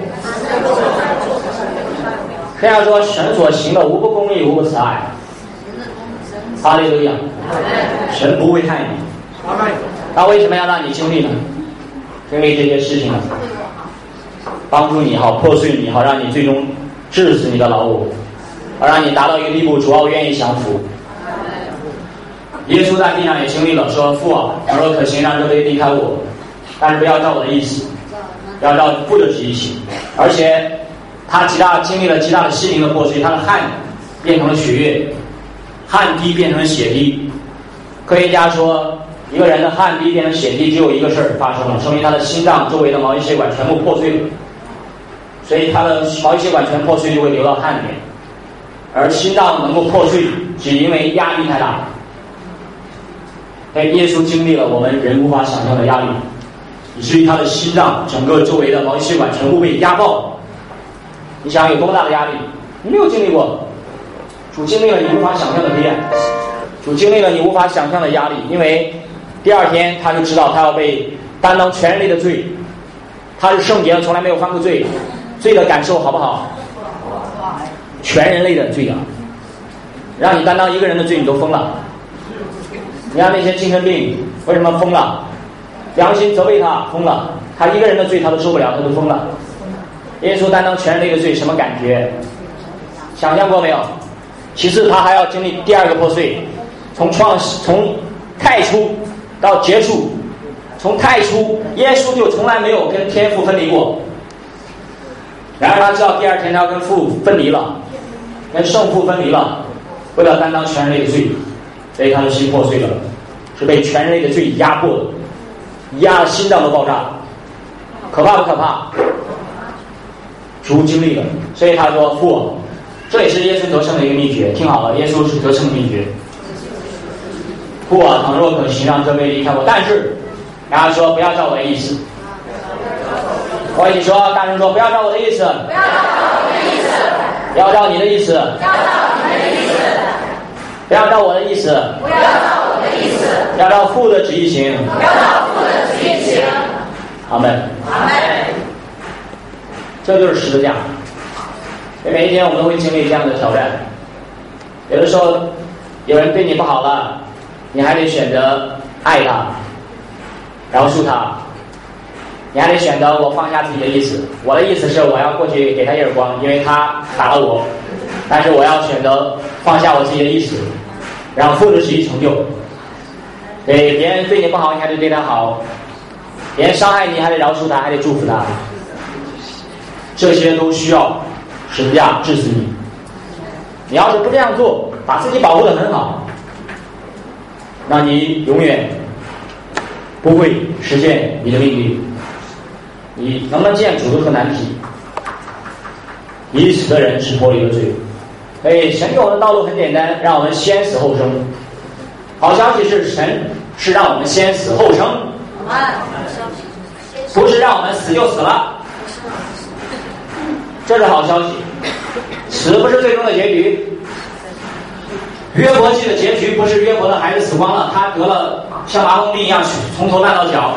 这样说，神所行的无不公义，无不慈爱。哈利路亚！神不会害你，那为什么要让你经历呢？经历这些事情呢？帮助你好，破碎你好，让你最终治死你的老我，好让你达到一个地步，主要愿意降服。耶稣在地上也经历了，说父啊，倘若可行，让这杯离开我，但是不要照我的意思，要照父的旨意行。而且他极大经历了极大的心灵的破碎，他的汗变成了血液，汗滴变成了血滴。科学家说，一个人的汗滴变成血滴，只有一个事儿发生了，说明他的心脏周围的毛细血管全部破碎了，所以他的毛细血管全破碎就会流到汗里面。而心脏能够破碎，只因为压力太大。但耶稣经历了我们人无法想象的压力，以至于他的心脏整个周围的毛细血管全部被压爆了。你想有多么大的压力？你没有经历过。主经历了你无法想象的黑暗，主经历了你无法想象的压力，因为第二天他就知道他要被担当全人类的罪。他是圣洁的，从来没有犯过罪，罪的感受好不好？全人类的罪啊！让你担当一个人的罪，你都疯了。你看那些精神病为什么疯了？良心责备他，疯了。他一个人的罪他都受不了，他都疯了。耶稣担当全人类的罪，什么感觉？想象过没有？其次他还要经历第二个破碎，从创从太初到结束，从太初耶稣就从来没有跟天父分离过。然而他知道第二天他要跟父分离了，跟圣父分离了，为了担当全人类的罪，所以他的心破碎了，是被全人类的罪压迫的，压了心脏都爆炸，可怕不可怕？主经历了，所以他说父，这也是耶稣得胜的一个秘诀。听好了，耶稣是得胜的秘诀。父啊，倘若可行，让这杯离开我，但是然后说不要照我的意思。我一起说，大声说，不要照我的意思，不要照我的意思，要照你的意思，要照你的意思，不要照我的意思，不要照我的意思，要照父的旨意行，要照父的旨意行。阿门，阿门。这就是十字架。每一天我们都会经历这样的挑战。有的时候有人对你不好了，你还得选择爱他，饶恕他。你还得选择我放下自己的意思，我的意思是我要过去给他一耳光，因为他打了我，但是我要选择放下我自己的意思，让父的旨意成就。对，别人对你不好，你还得对他好；别人伤害你，还得饶恕他，还得祝福他。这些都需要十字架治死你。你要是不这样做，把自己保护得很好，那你永远不会实现你的命令。你能不能见主都是难题。已死的人是脱离了罪，所以神给我们的道路很简单，让我们先死后生。好消息是，神是让我们先死后生，不是让我们死就死了。这是好消息，死不是最终的结局。约伯记的结局不是约伯的孩子死光了，他得了像麻风病一样从头烂到脚。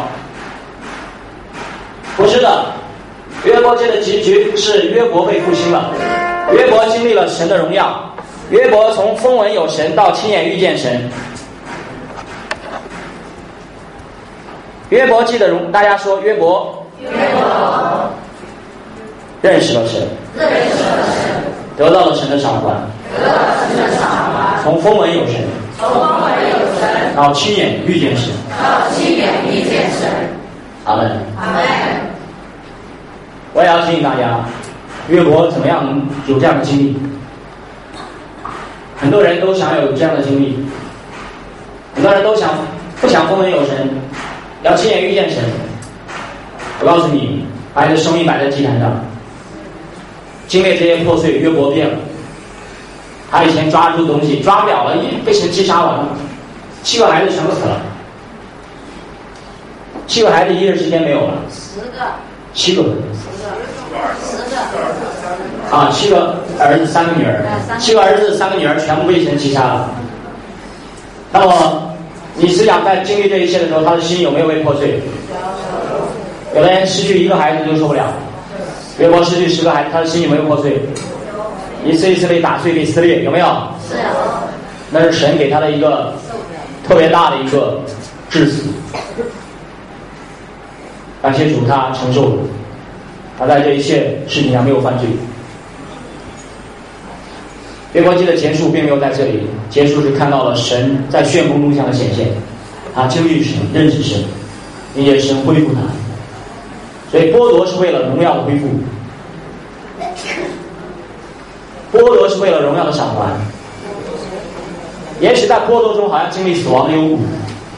不是的，约伯记的结局是约伯被复兴了，约伯经历了神的荣耀， 约伯从风闻有神到亲眼遇见神。约伯记的容，大家说约伯， 约伯认识了神， 认识了神， 得到了神的赏还， 得到了神的赏还。 从风闻有神， 从风闻有神， 到亲眼遇见神， 到亲眼遇见神。 阿门。 阿门。 我也要提醒大家，约伯怎么样能有这样的经历？很多人都想有这样的经历，很多人都想不想风闻有神，要亲眼遇见神。我告诉你，把你的生命摆在祭坛上，经历这些破碎，约伯变了。他以前抓住东西抓不了了，一被神击杀完了，七个孩子全部死了，七个孩子一日之间没有了， 十个， 七个， 十个，十个， 啊，七个儿子三个女儿，七个儿子三个女儿全部被神击杀了。那么你思想在经历这一切的时候，他的心有没有被破碎？有的人失去一个孩子就受不了，约伯失去十个孩子，他的心有没有破碎？一次一次被打碎被撕裂，有没有？ 是。 那是神给他的一个特别大的一个致死。感谢主，他承受了，他在这一切事情上没有犯罪。约伯记的结束并没有在这里，结束是看到了神在旋风中向的显现，他经历神，认识神，并且神恢复他。所以剥夺是为了荣耀的恢复，剥夺是为了荣耀的赏还。也许在剥夺中好像经历死亡的幽谷，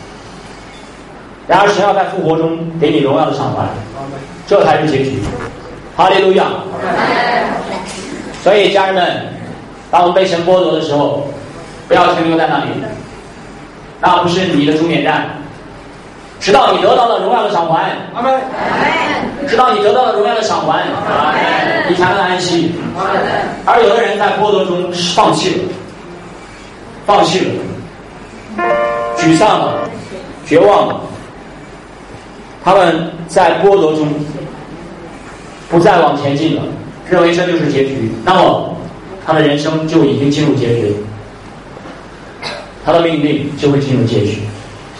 然而神要在复活中给你荣耀的赏还，这才是结局。哈利路亚！所以家人们，当我们被神剥夺的时候，不要停留在那里，那不是你的终点站，直到你得到了荣耀的赏还。阿门。直到你得到了荣耀的赏还，你才能安息。而有的人在剥夺中放弃了，放弃了，沮丧了，绝望了。他们在剥夺中不再往前进了，认为这就是结局，那么他的人生就已经进入结局了，他的命令就会进入结局。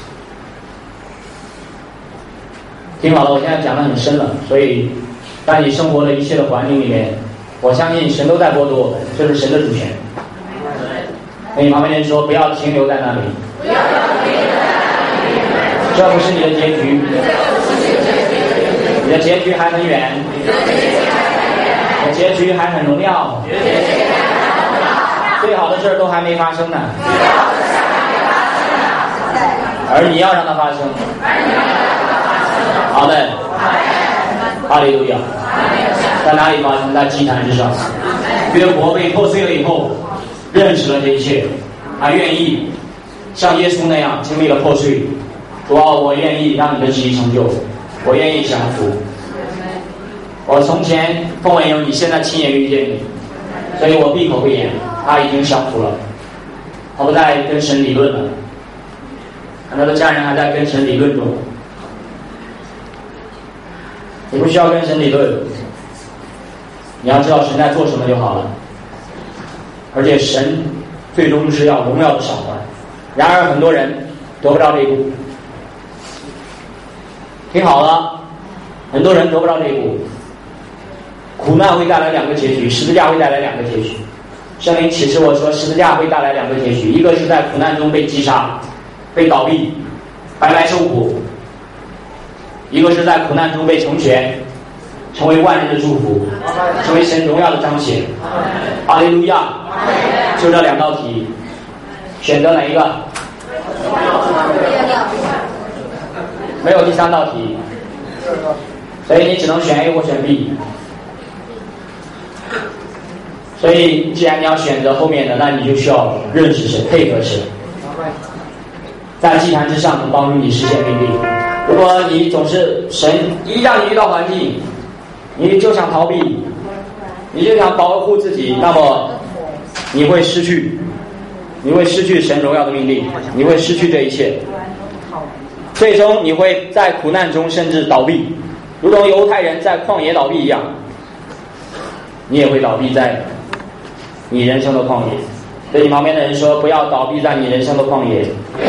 听好了，我现在讲得很深了，所以在你生活的一切的环境里面，我相信神都在剥夺我们，这是神的主权。跟你旁边人说，不要停留在那里， 不要停留在那里， 这不是你的结局，你的结局还很远，你的结局还很荣耀，最好的事儿都还没发生呢，而你要让它发生。阿门。哈利路亚。在哪里发生？在祭坛之上。约伯被破碎了以后，认识了这一切，他愿意像耶稣那样经历了破碎。主啊，我愿意让你的旨意成就，我愿意降服。我从前风闻有你，现在亲眼遇见你，所以我闭口不言。他已经降服了，他不再跟神理论了，他的家人还在跟神理论中。你不需要跟神理论，你要知道神在做什么就好了。而且神最终是要荣耀的赏还，然而很多人得不到这一步。听好了，很多人得不到这一步。苦难会带来两个结局，十字架会带来两个结局。圣灵启示我说，十字架会带来两个结局，一个是在苦难中被击杀，被倒闭，白白受苦；一个是在苦难中被成全，成为万人的祝福，成为神荣耀的彰显。哈利路亚！就这两道题，选择哪一个？没有第三道题，所以你只能选 A 或选 B。所以既然你要选择后面的，那你就需要认识神，配合神，在祭坛之上能帮助你实现命令。如果你总是神一让你遇到环境，你就想逃避，你就想保护自己，那么你会失去，你会失去神荣耀的命令，你会失去这一切，最终你会在苦难中甚至倒闭，如同犹太人在旷野倒闭一样，你也会倒闭在你人生的旷野。 对你旁边的人说，不要倒闭在你人生的旷野。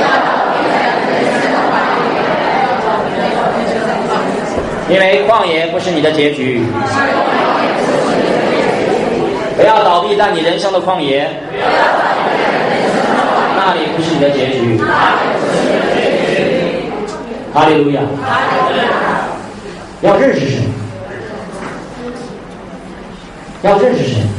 因为旷野不是你的结局。不要倒闭在你人生的旷野。那里不是你的结局。哈利路亚。要认识神，要认识神。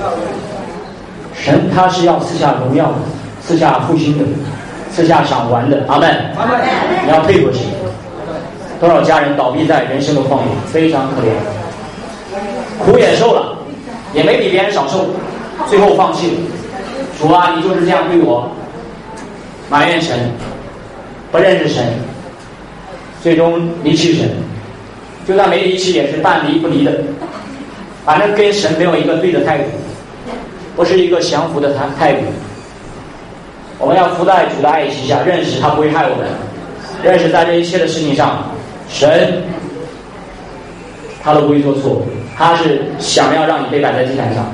神他是要赐下荣耀的，赐下复兴的，赐下赏还的。阿们。阿们。你要配合神。多少家人倒闭在人生的旷野，非常可怜，苦也受了，也没比别人少受，最后放弃了。主啊，你就是这样对我，埋怨神，不认识神，最终离弃神。就算没离弃，也是半离不离的，反正跟神没有一个对的态度，不是一个降服的态度。我们要伏在主的爱旗下，认识他不会害我们，认识在这一切的事情上，神他都不会做错，他是想要让你被摆在祭坛上。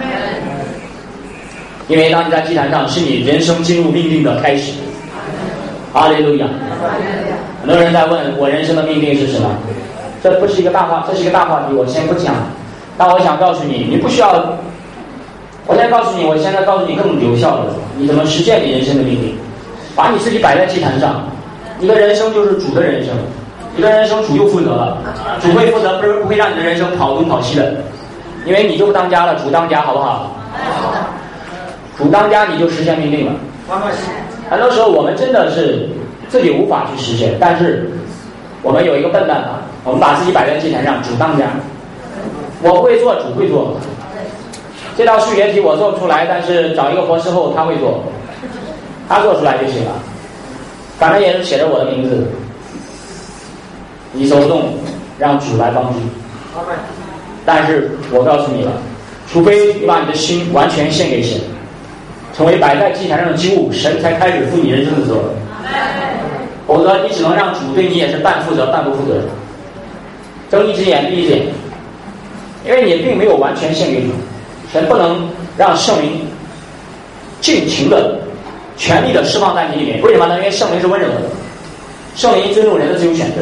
因为当你在祭坛上，是你人生进入命令的开始。哈利路亚。很多人在问我人生的命令是什么，这不是一个大话，这是一个大话题，我先不讲。但我想告诉你，你不需要，我现在告诉你，我现在告诉你更有效的，你怎么实现你人生的命令，把你自己摆在祭坛上。你的人生就是主的人生，你的人生主就负责了，主会负责，不是不会让你的人生跑东跑西的，因为你就不当家了，主当家，好不好？主当家，你就实现命令了。很多时候我们真的是自己无法去实现，但是我们有一个笨办法，我们把自己摆在祭坛上，主当家。我不会做，主会做。这道数学题我做不出来，但是找一个博士后他会做，他做出来就行了。反正也是写着我的名字，你手不动，让主来帮助。但是我告诉你了，除非你把你的心完全献给神，成为摆在祭坛上的祭物，神才开始负你人生的责任。否则你只能让主对你也是半负责半不负责。睁一只眼闭一只眼，因为你并没有完全献给主，神不能让圣灵尽情的全力的释放在你里面。为什么呢？因为圣灵是温柔的，圣灵尊重人的自由选择。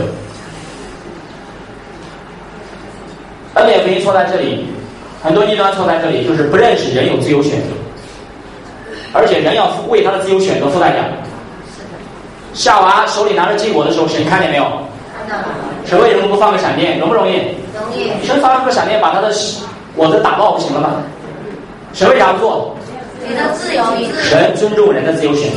恩典福音错在这里，很多异端错在这里，就是不认识人有自由选择，而且人要为他的自由选择付代价。夏娃手里拿着禁果的时候，神看见没有？神为什么不放个闪电？容不容易？ 容易。 神发个闪电把他的果子打爆不行了吗？神为啥不做？ 你的自由，你自由。 神尊重人的自由选择，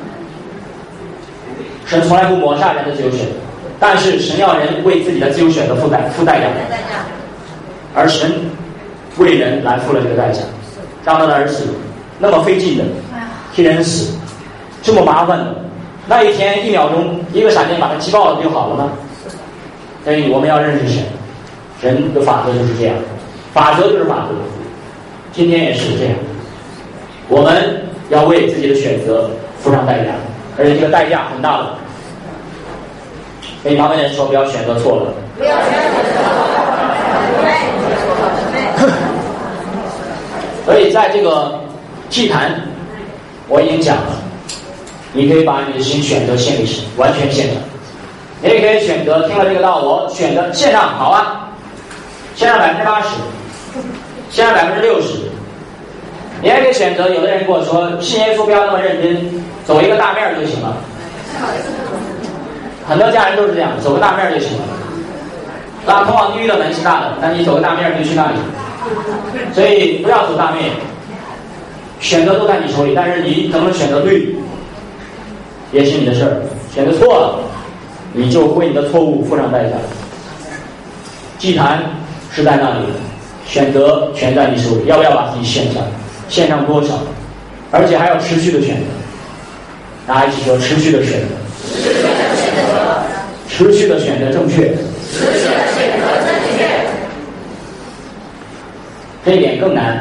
神从来不抹杀人的自由选择，但是神要人为自己的自由选择付代付代价，而神为人来付了这个代价，让他的儿子那么费劲的替人死，这么麻烦的，那一天一秒钟一个闪电把他击爆了不就好了吗？所以我们要认识神，神的法则就是这样，法则就是法则，今天也是这样。我们要为自己的选择付上代价，而且这个代价很大的。跟你旁边人说，不要选择错了。 不要选择错了。 所以在这个祭坛，我已经讲了，你可以把你的心选择献给神，完全献上。你也可以选择听了这个道，我选择献上，好啊，献上百分之八十，献上百分之六十。你还可以选择，有的人跟我说，信耶稣不要那么认真，走一个大面就行了。很多家人都是这样，走个大面就行了。那通往地狱的门是大的，但你走个大面就去那里。所以不要走大面，选择都在你手里，但是你能不能选择对，也是你的事儿。选择错了，你就为你的错误付上代价。祭坛是在那里的，选择全在你手里，要不要把自己献上？献上多少？而且还要持续的选择。大家一起说，持续的选择，持续的选择正确，持续的选择正确。这一点更难。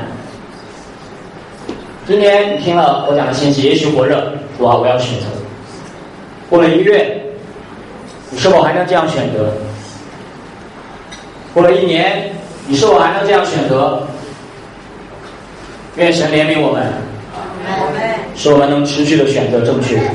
今天你听了我讲的信息，也许火热，哇，我要选择。过了一个月，你是否还能这样选择？过了一年，你是否还能这样选择？愿神怜悯我们， 使我们能持续的选择正确。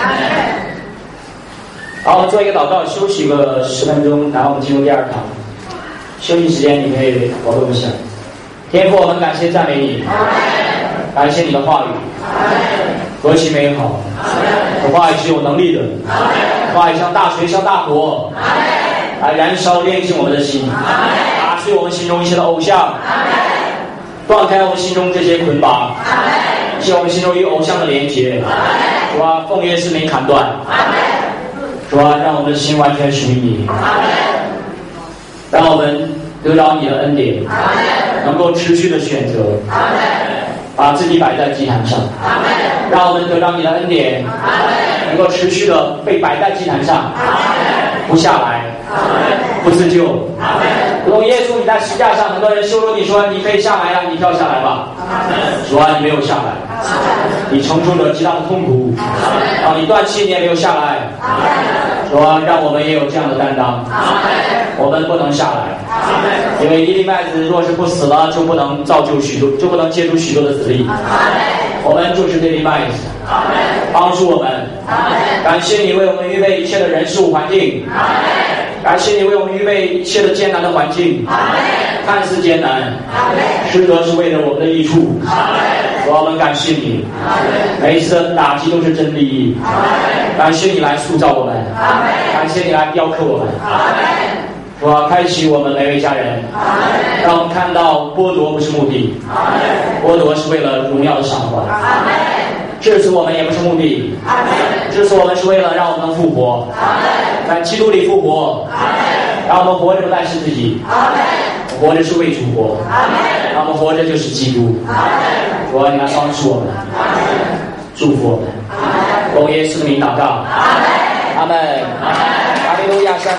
好，我们做一个祷告，休息个十分钟，然后我们进入第二堂。休息时间你可以活动一下。天父，我们感谢赞美你，感谢你的话语，何其美好！这话语是有能力的，话语像大水，像大火，来燃烧炼净我们的心，打碎我们心中一切的偶像，断开我们心中这些捆绑，使我们心中与偶像的连结。主啊，奉耶稣名砍断。主啊，让我们的心完全属于你，让我们得到你的恩典，能够持续的选择，把自己摆在祭坛上，让我们得到你的恩典，能够持续的被摆在祭坛上，不下来，不自救。如同耶稣你在十字架上，很多人羞辱你说你可以下来了，你跳下来吧。主啊，你没有下来，你承受着极大的痛苦，啊，你断气你也没有下来。主啊，让我们也有这样的担当，我们不能下来，因为一粒麦子若是不死了，就不能造就许多，就不能结出许多的子粒。我们就是这粒麦子，帮助我们。感谢你为我们预备一切的人事物环境，感谢你为我们预备一切的艰难的环境，看似艰难，实则是为了我们的益处。我们感谢你，每一次的打击都是真利益。感谢你来塑造我们，感谢你来雕刻我们。主啊，开启我们每位家人，让我们看到剥夺不是目的，剥夺是为了荣耀的赏还。致死我们也不是目的，致死我们是为了让我们能复活，在基督里复活，让我们活着不再是自己，活着是为主活，让我们活着就是基督。主啊，你来帮助我们，祝福我们，奉耶稣的名祷告，阿门。哈利路亚。